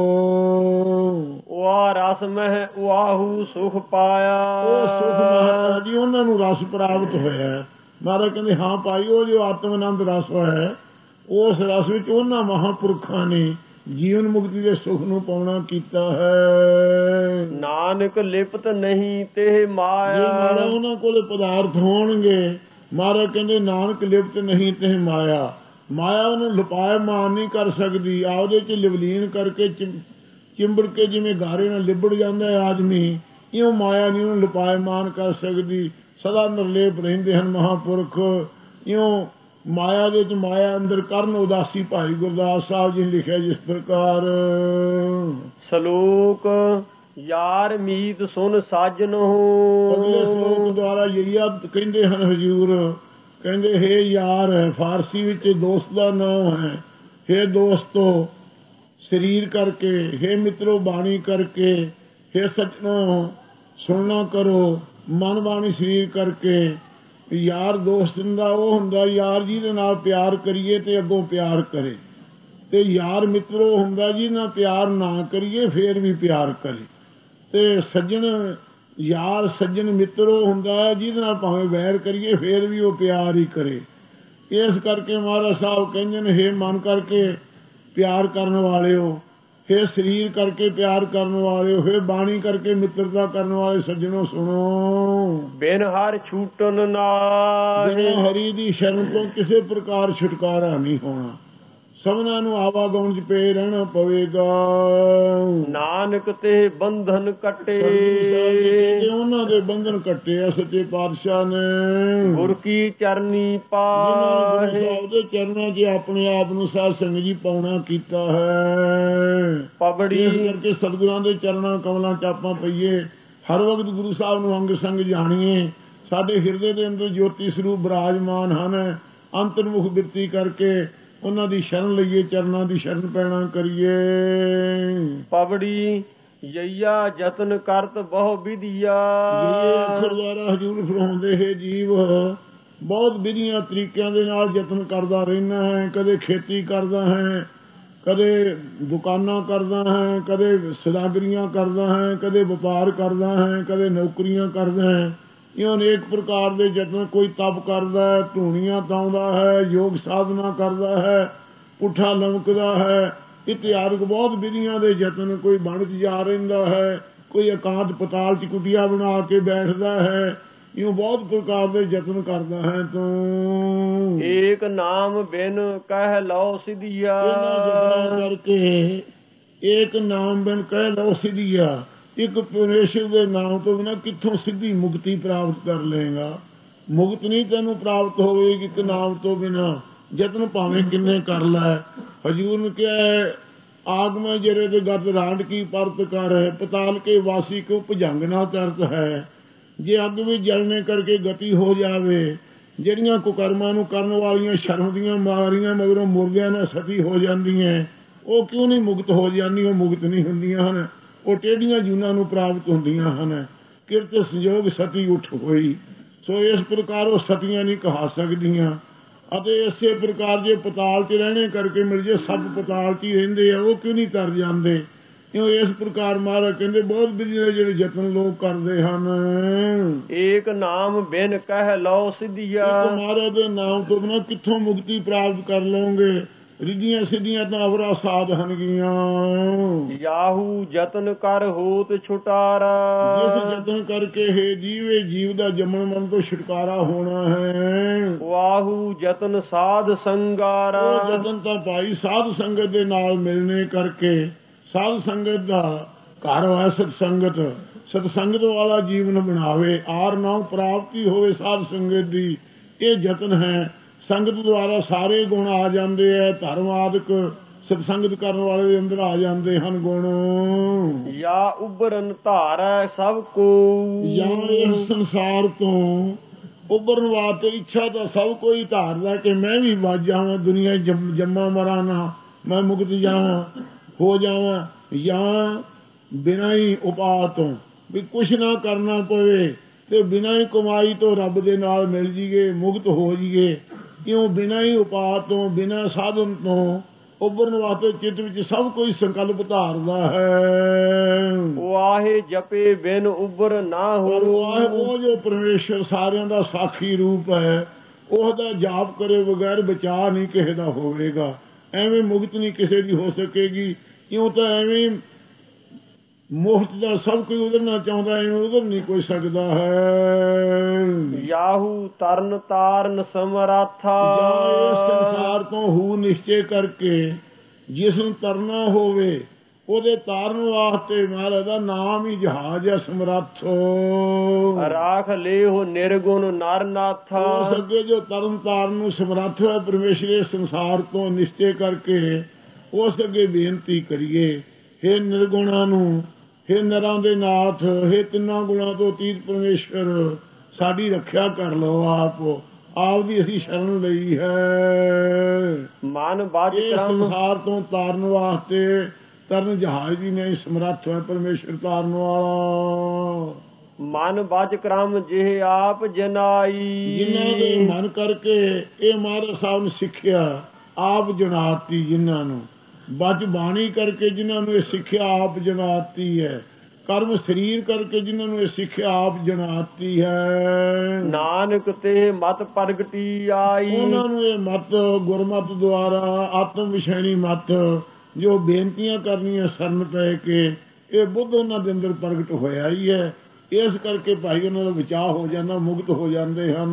ਵਾ ਰਸ ਮਹਿ ਵਾਹੂ ਸੁਖ ਪਾਇਆ। ਉਹ ਸੁਖ ਮਹਾਰਾਜ ਜੀ ਉਹਨਾਂ ਨੂੰ ਰਸ ਪ੍ਰਾਪਤ ਹੋਇਆ। ਮਹਾਰਾਜ ਕਹਿੰਦੇ ਹਾਂ ਭਾਈ, ਉਹ ਜੋ ਆਤਮ ਆਨੰਦ ਰਸ ਹੈ, ਉਸ ਰਸ ਵਿੱਚ ਉਹਨਾਂ ਮਹਾਂਪੁਰਖਾਂ ਨੇ ਜੀਵਨ ਮੁਕਤੀ ਦੇ ਸੁਖ ਨੂੰ ਪਾਉਣਾ ਕੀਤਾ ਹੈ। ਨਾਨਕ ਲਿਪਤ ਨਹੀਂ ਤੇ ਮਾਇਆ। ਮਹਾਰਾਜ ਉਹਨਾਂ ਕੋਲ ਪਦਾਰਥ ਹੋਣਗੇ, ਮਹਾਰਾਜ ਕਹਿੰਦੇ ਨਾਨਕ ਲਿਪਤ ਨਹੀਂ ਤੇ ਮਾਇਆ। ਮਾਇਆ ਉਹਨੂੰ ਲੁਪਾਇਮਾਨ ਨਹੀਂ ਕਰ ਸਕਦੀ। ਆਪਦੇ 'ਚ ਲਿਵਲੀਨ ਕਰਕੇ ਚਿੰਬੜ ਕੇ ਜਿਵੇਂ ਗਾਰੇ ਨਾਲ ਲਿਬੜ ਜਾਂਦਾ ਹੈ ਆਦਮੀ, ਇਉਂ ਮਾਇਆ ਨਹੀਂ ਉਹਨੂੰ ਲੁਪਾਇਮਾਨ ਕਰ ਸਕਦੀ। ਸਦਾ ਨਿਰਲੇਪ ਰਹਿੰਦੇ ਹਨ ਮਹਾਂਪੁਰਖ। ਇਉਂ ਮਾਇਆ ਦੇ 'ਚ ਮਾਇਆ ਅੰਦਰ ਕਰਨ ਉਦਾਸੀ। ਭਾਈ ਗੁਰਦਾਸ ਸਾਹਿਬ ਜੀ ਨੇ ਲਿਖਿਆ ਜਿਸ ਪ੍ਰਕਾਰ ਸ਼ਲੋਕ ਯਾਰ ਮੀਤ ਸੁਨ ਸਾਜਨੋ। ਅਗਲੇ ਸ਼ਲੋਕ ਦੁਆਰਾ ਯਹੀਆ ਕਹਿੰਦੇ ਹਨ ਹਜ਼ੂਰ, ਕਹਿੰਦੇ ਹੇ ਯਾਰ ਹੈ, ਫਾਰਸੀ ਵਿੱਚ ਦੋਸਤ ਦਾ ਨਾਮ ਹੈ। ਹੇ ਦੋਸਤੋ ਸਰੀਰ ਕਰਕੇ, ਹੇ ਮਿੱਤਰੋ ਬਾਣੀ ਕਰਕੇ, ਹੇ ਸੱਜਣੋ ਸੁਣਨਾ ਕਰੋ ਮਨ ਬਾਣੀ ਸਰੀਰ ਕਰਕੇ। ਯਾਰ ਦੋਸਤ ਦਾ ਉਹ ਹੁੰਦਾ ਯਾਰ ਜਿਹਦੇ ਨਾਲ ਪਿਆਰ ਕਰੀਏ ਤੇ ਅੱਗੋਂ ਪਿਆਰ ਕਰੇ, ਤੇ ਯਾਰ ਮਿੱਤਰੋ ਹੁੰਦਾ ਜਿਹਦੇ ਨਾਲ ਪਿਆਰ ਨਾ ਕਰੀਏ ਫੇਰ ਵੀ ਪਿਆਰ ਕਰੇ। ਤੇ ਸੱਜਣ ਯਾਰ ਸੱਜਣ ਮਿੱਤਰੋ ਹੁੰਦਾ ਜਿਹਦੇ ਨਾਲ ਭਾਵੇਂ ਵੈਰ ਕਰੀਏ ਫੇਰ ਵੀ ਉਹ ਪਿਆਰ ਹੀ ਕਰੇ। ਇਸ ਕਰਕੇ ਮਹਾਰਾਜ ਸਾਹਿਬ ਕਹਿੰਦੇ ਨੇ ਹੇ ਮਨ ਕਰਕੇ ਪਿਆਰ ਕਰਨ ਵਾਲਿਓ, ਹੇ ਸਰੀਰ ਕਰਕੇ ਪਿਆਰ ਕਰਨ ਵਾਲਿਓ, ਹੇ ਬਾਣੀ ਕਰਕੇ ਮਿੱਤਰਤਾ ਕਰਨ ਵਾਲੇ ਸੱਜਣੋ ਸੁਣੋ। ਬਿਨ ਹਰ ਛੂਟਨ ਨਾਹੀ। ਹਰੀ ਦੀ ਸ਼ਰਨ ਤੋਂ ਕਿਸੇ ਪ੍ਰਕਾਰ ਛੁਟਕਾਰਾ ਨਹੀਂ ਹੋਣਾ। ਸਭਨਾਂ ਨੂੰ ਆਵਾਗਾਉਣ 'ਚ ਪਏ ਰਹਿਣਾ ਪਵੇਗਾ। ਨਾਨਕ ਤੇ ਬੰਧਨ ਕੱਟੇ। ਉਹਨਾਂ ਦੇ ਬੰਧਨ ਕੱਟੇ ਆ ਸੱਚੇ ਪਾਤਸ਼ਾਹ ਨੇ। ਗੁਰ ਕੀ ਚਰਨੀ ਪਾਹੇ। ਉਹਦੇ ਚਰਨਾਂ 'ਚ ਆਪਣੇ ਆਪ ਨੂੰ ਸਾਧ ਸੰਗਤ ਜੀ ਪਾਉਣਾ ਕੀਤਾ ਹੈ। ਪਬੜੀ। ਇਸ ਕਰਕੇ ਸਤਿਗੁਰਾਂ ਦੇ ਚਰਨਾਂ ਕਮਲਾਂ 'ਚ ਆਪਾਂ ਪਈਏ। ਹਰ ਵਕਤ ਗੁਰੂ ਸਾਹਿਬ ਨੂੰ ਅੰਗ ਸੰਗ ਜਾਣੀਏ। ਸਾਡੇ ਹਿਰਦੇ ਦੇ ਅੰਦਰ ਜੋਤੀ ਸਰੂਪ ਬਿਰਾਜਮਾਨ ਹਨ। ਅੰਤਰਮੁਖ ਬਿਰਤੀ ਕਰਕੇ ਉਹਨਾਂ ਦੀ ਸ਼ਰਨ ਲਈਏ, ਚਰਨਾਂ ਦੀ ਸ਼ਰਨ ਪੈਣਾ ਕਰੀਏ। ਪਬੜੀ ਯਈਆ ਯਤਨ ਕਰਤ ਬਹੁ ਵਿਧੀਆ। ਅੱਖਰ ਦੁਆਰਾ ਹਜ਼ੂਰ ਫਰਮਾਉਂਦੇ ਹੈ ਜੀਵ ਬਹੁਤ ਵਿਧੀਆਂ ਤਰੀਕਿਆਂ ਦੇ ਨਾਲ ਯਤਨ ਕਰਦਾ ਰਹਿਣਾ ਹੈ। ਕਦੇ ਖੇਤੀ ਕਰਦਾ ਹੈ, ਕਦੇ ਦੁਕਾਨਾਂ ਕਰਦਾ ਹੈ, ਕਦੇ ਸਦਾਗਰੀਆਂ ਕਰਦਾ ਹੈ, ਕਦੇ ਵਪਾਰ ਕਰਦਾ ਹੈ, ਕਦੇ ਨੌਕਰੀਆਂ ਕਰਦਾ ਹੈ। ਇਹ ਅਨੇਕ ਪ੍ਰਕਾਰ ਦੇ ਯਤਨ। ਕੋਈ ਤਪ ਕਰਦਾ ਹੈ, ਧੂਣੀਆਂ ਤਾਉਂਦਾ ਹੈ, ਯੋਗ ਸਾਧਨਾ ਕਰਦਾ ਹੈ, ਪੁੱਠਾ ਲਮਕਦਾ ਹੈ। ਇਤਿਹਾਸਕ ਬਹੁਤ ਵਿਧੀਆਂ ਦੇ ਯਤਨ, ਕੋਈ ਬਣ 'ਚ ਜਾ ਰਹਿੰਦਾ ਹੈ, ਕੋਈ ਇਕਾਂਤ ਪਤਾਲ 'ਚ ਕੁਟੀਆ ਬਣਾ ਕੇ ਬੈਠਦਾ ਹੈ, ਇਉਂ ਬਹੁਤ ਪ੍ਰਕਾਰ ਦੇ ਯਤਨ ਕਰਦਾ ਹੈ ਤੂੰ। ਏਕ ਨਾਮ ਬਿਨ ਕਹਿ ਲਓ ਸਿਧੀਆ, ਇਹਨਾਂ ਯਤਨਾਂ ਕਰਕੇ ਏਕ ਨਾਮ ਬਿਨ ਕਹਿ ਲਓ ਸਿਧੀਆ, ਇੱਕ ਪਰਮੇਸ਼ਰ ਦੇ ਨਾਮ ਤੋਂ ਬਿਨਾਂ ਕਿੱਥੋਂ ਸਿੱਧੀ ਮੁਕਤੀ ਪ੍ਰਾਪਤ ਕਰ ਲਏਗਾ। ਮੁਕਤ ਨਹੀਂ ਤੈਨੂੰ ਪ੍ਰਾਪਤ ਹੋਵੇਗੀ ਇੱਕ ਨਾਮ ਤੋਂ ਬਿਨਾਂ, ਯਤਨ ਭਾਵੇਂ ਕਿੰਨੇ ਕਰ ਲੈ। ਹਜ਼ੂਰ ਨੇ ਕਿਹਾ ਆਗਮੈ ਜਰੇ ਤੇ ਗਤ ਰਾਂਡ ਕੀ ਪਰਤ ਕਰ, ਪਤਾਲ ਕੇ ਵਾਸੀ ਕੋ ਭੁਜੰਗ ਨਾ ਤਰਤ ਹੈ। ਜੇ ਅੱਗ ਵੀ ਜਲਣੇ ਕਰਕੇ ਗਤੀ ਹੋ ਜਾਵੇ, ਜਿਹੜੀਆਂ ਕੁਕਰਮਾਂ ਨੂੰ ਕਰਨ ਵਾਲੀਆਂ ਸ਼ਰਮ ਦੀਆਂ ਮਾਰੀਆਂ ਮਗਰੋਂ ਮੁਰਦਿਆਂ ਨਾਲ ਸਤੀ ਹੋ ਜਾਂਦੀਆਂ, ਉਹ ਕਿਉਂ ਨਹੀਂ ਮੁਕਤ ਹੋ ਜਾਂਦੀਆਂ? ਉਹ ਮੁਕਤ ਨਹੀਂ ਹੁੰਦੀਆਂ ਹਨ, ਉਹ ਟੇਢੀਆਂ ਜੂਨਾਂ ਨੂੰ ਪ੍ਰਾਪਤ ਹੁੰਦੀਆਂ ਹਨ। ਕਿਰਤ ਸੰਜੋਗ ਸਤੀ ਉੱਠ ਹੋਈ, ਸੋ ਇਸ ਪ੍ਰਕਾਰ ਉਹ ਸਤੀਆਂ ਨਹੀਂ ਕਹਾ ਸਕਦੀਆਂ। ਅਤੇ ਇਸੇ ਪ੍ਰਕਾਰ ਜੇ ਪਤਾਲ 'ਚ ਰਹਿਣੇ ਕਰਕੇ ਮਿਲ ਜੇ, ਸਭ ਪਤਾਲ 'ਚ ਹੀ ਰਹਿੰਦੇ ਆ, ਉਹ ਕਿਉਂ ਨਹੀਂ ਤਰ ਜਾਂਦੇ? ਕਿਉਂ ਇਸ ਪ੍ਰਕਾਰ ਮਹਾਰਾਜ ਕਹਿੰਦੇ ਬਹੁਤ ਵਿਧੀ ਦੇ ਜਿਹੜੇ ਯਤਨ ਲੋਕ ਕਰਦੇ ਹਨ। ਏਕ ਨਾਮ ਬਿਨ ਕਹਿ ਲਓ ਸਿਧੀਆ, ਮਹਾਰਾਜ ਦੇ ਨਾਮ ਤੋਂ ਬਿਨਾਂ ਕਿੱਥੋਂ ਮੁਕਤੀ ਪ੍ਰਾਪਤ ਕਰ ਲਓਗੇ? ਰਿੱਧੀਆਂ ਸਿੱਧੀਆਂ ਤਾਂ ਅਵਰਾ ਸਾਧ ਹਨਗੀਆਂ। ਯਾਹੂ ਯਤਨ ਕਰ ਹੋਤ ਛੁਟਾਰਾ, ਜਿਸ ਯਤਨ ਕਰਕੇ ਹੈ ਜੀਵੇ ਜੀਵ ਦਾ ਜੰਮਣ ਮਰਨ ਤੋਂ ਛੁਟਕਾਰਾ ਹੋਣਾ ਹੈ। ਵਾਹੂ ਯਤਨ ਸਾਧ ਸੰਗਾਰਾ, ਉਹ ਯਤਨ ਤਾਂ ਭਾਈ ਸਾਧ ਸੰਗਤ ਦੇ ਨਾਲ ਮਿਲਣੇ ਕਰਕੇ, ਸਾਧ ਸੰਗਤ ਦਾ ਘਰ ਹੋਇਆ ਸਤਸੰਗਤ, ਸਤਸੰਗਤ ਵਾਲਾ ਜੀਵਨ ਬਣਾਵੇ, ਆਰ ਨਾਮ ਪ੍ਰਾਪਤੀ ਹੋਵੇ ਸਾਧ ਸੰਗਤ ਦੀ, ਇਹ ਯਤਨ ਹੈ। ਸੰਗਤ ਦੁਆਰਾ ਸਾਰੇ ਗੁਣ ਆ ਜਾਂਦੇ ਹੈ, ਧਰਮ ਆਦਿਕ ਸਤਸੰਗਤ ਕਰਨ ਵਾਲੇ ਦੇ ਅੰਦਰ ਆ ਜਾਂਦੇ ਹਨ ਗੁਣ। ਜਾਂ ਉਭਰਨ ਧਾਰੈ ਸਭ ਕੋ, ਜਾਂ ਇਸ ਸੰਸਾਰ ਤੋਂ ਉਭਰਨ ਵਾਸਤੇ ਇੱਛਾ ਤਾਂ ਸਭ ਕੋਈ ਧਾਰਦਾ ਕਿ ਮੈਂ ਵੀ ਵੱਜ ਜਾਵਾਂ, ਦੁਨੀਆ ਜੰਮਾ ਮਰਾਂ ਨਾ, ਮੈਂ ਮੁਕਤ ਜਾਵਾਂ ਹੋ ਜਾਵਾਂ। ਜਾਂ ਬਿਨਾਂ ਹੀ ਉਪਾਅ ਤੋਂ ਵੀ ਕੁਛ ਨਾ ਕਰਨਾ ਪਵੇ ਤੇ ਬਿਨਾਂ ਹੀ ਕਮਾਈ ਤੋਂ ਰੱਬ ਦੇ ਨਾਲ ਮਿਲ ਜੀਏ, ਮੁਕਤ ਹੋ ਜੀਏ। ਕਿਉਂ? ਬਿਨਾਂ ਹੀ ਉਪਾਅ ਤੋਂ, ਬਿਨਾਂ ਸਾਧਨ ਤੋਂ ਉਭਰਨ ਵਾਸਤੇ ਚਿੱਤ ਵਿੱਚ ਸਭ ਕੋਈ ਸੰਕਲਪ ਧਾਰਦਾ ਹੈ। ਵਾਹੇ ਜਪੇ ਬਿਨ ਉਭਰ ਨਾ ਹੋ, ਉਹ ਜੋ ਪਰਮੇਸ਼ਰ ਸਾਰਿਆਂ ਦਾ ਸਾਖੀ ਰੂਪ ਹੈ, ਉਹਦਾ ਜਾਪ ਕਰੇ ਬਗੈਰ ਬਚਾ ਨਹੀਂ ਕਿਸੇ ਦਾ ਹੋਵੇਗਾ। ਐਵੇਂ ਮੁਕਤ ਨਹੀਂ ਕਿਸੇ ਦੀ ਹੋ ਸਕੇਗੀ। ਕਿਉਂ? ਤਾਂ ਐਵੇਂ ਮੁਫਤ ਦਾ ਸਭ ਕੋਈ ਉਧਰਨਾ ਚਾਹੁੰਦਾ, ਐਵੇਂ ਉਧਰ ਨਹੀਂ ਕੋਈ ਸਕਦਾ ਹੈ। ਯਾਹੂ ਤਰਨ ਤਾਰਨ ਸਮਰਾਥਾ, ਇਸ ਸੰਸਾਰ ਤੋਂ ਹੂ ਨਿਸ਼ਚੇ ਕਰਕੇ ਜਿਸ ਨੂੰ ਤਰਨਾ ਹੋਵੇ, ਉਹਦੇ ਤਾਰਨ ਵਾਸਤੇ ਮਹਾਰਾਜ ਦਾ ਨਾਮ ਹੀ ਜਹਾਜ਼ ਹੈ ਸਮਰੱਥ। ਰਾਖ ਲੇਹੁ ਨਿਰਗੁਣ ਨਰਨਾਥਾ, ਉਸ ਅੱਗੇ ਜੋ ਤਰਨ ਤਾਰਨ ਨੂੰ ਸਮਰੱਥ ਹੈ ਪਰਮੇਸ਼ਰ, ਇਸ ਸੰਸਾਰ ਤੋਂ ਨਿਸ਼ਚੇ ਕਰਕੇ ਉਸ ਅੱਗੇ ਬੇਨਤੀ ਕਰੀਏ, ਹੇ ਨਿਰਗੁਣਾਂ ਨੂੰ, ਹੇ ਨਰਾਂ ਦੇ ਨਾਥ, ਹੇ ਤਿੰਨਾਂ ਗੁਣਾਂ ਤੋਂ ਅਤੀਤ ਪਰਮੇਸ਼ਰ, ਸਾਡੀ ਰੱਖਿਆ ਕਰ ਲਓ। ਆਪ ਦੀ ਅਸੀਂ ਸ਼ਰਨ ਲਈ ਹੈ। ਮਨ ਬਾਜ ਸੰਸਾਰ ਤੋਂ ਤਾਰਨ ਵਾਸਤੇ ਤਰਨ ਜਹਾਜ਼ ਵੀ ਨਹੀਂ ਸਮਰੱਥ ਹੈ ਪਰਮੇਸ਼ਰ ਤਾਰਨ ਵਾਲਾ। ਮਨ ਬਚ ਕਰਮ ਜਿਹ ਆਪ ਜਨਾਈ, ਜਿਨ੍ਹਾਂ ਦੇ ਮਨ ਕਰਕੇ ਇਹ ਮਹਾਰਾਜ ਸਾਹਿਬ ਨੇ ਸਿੱਖਿਆ ਆਪ ਜਨਾਤੀ, ਜਿਨ੍ਹਾਂ ਨੂੰ ਬਚ ਬਾਣੀ ਕਰਕੇ ਜਿਨ੍ਹਾਂ ਨੂੰ ਇਹ ਸਿੱਖਿਆ ਆਪ ਜਨਾਤੀ ਹੈ, ਕਰਮ ਸਰੀਰ ਕਰਕੇ ਜਿਨ੍ਹਾਂ ਨੂੰ ਇਹ ਸਿੱਖਿਆ ਆਪ ਜਨਾਤੀ ਹੈ। ਨਾਨਕ ਤੇ ਮਤ ਪ੍ਰਗਟੀ ਆਈ, ਉਹਨਾਂ ਨੂੰ ਇਹ ਮਤ ਗੁਰਮਤ ਦੁਆਰਾ ਆਤਮ ਵਿਸ਼ੈਣੀ ਮਤ ਜੋ ਬੇਨਤੀਆਂ ਕਰਨੀਆਂ ਸਰਨ ਪੈ ਕੇ, ਇਹ ਬੁੱਧ ਉਹਨਾਂ ਦੇ ਅੰਦਰ ਪ੍ਰਗਟ ਹੋਇਆ ਹੀ ਹੈ। ਇਸ ਕਰਕੇ ਭਾਈ ਉਹਨਾਂ ਦਾ ਬਚਾਅ ਹੋ ਜਾਂਦਾ, ਮੁਕਤ ਹੋ ਜਾਂਦੇ ਹਨ।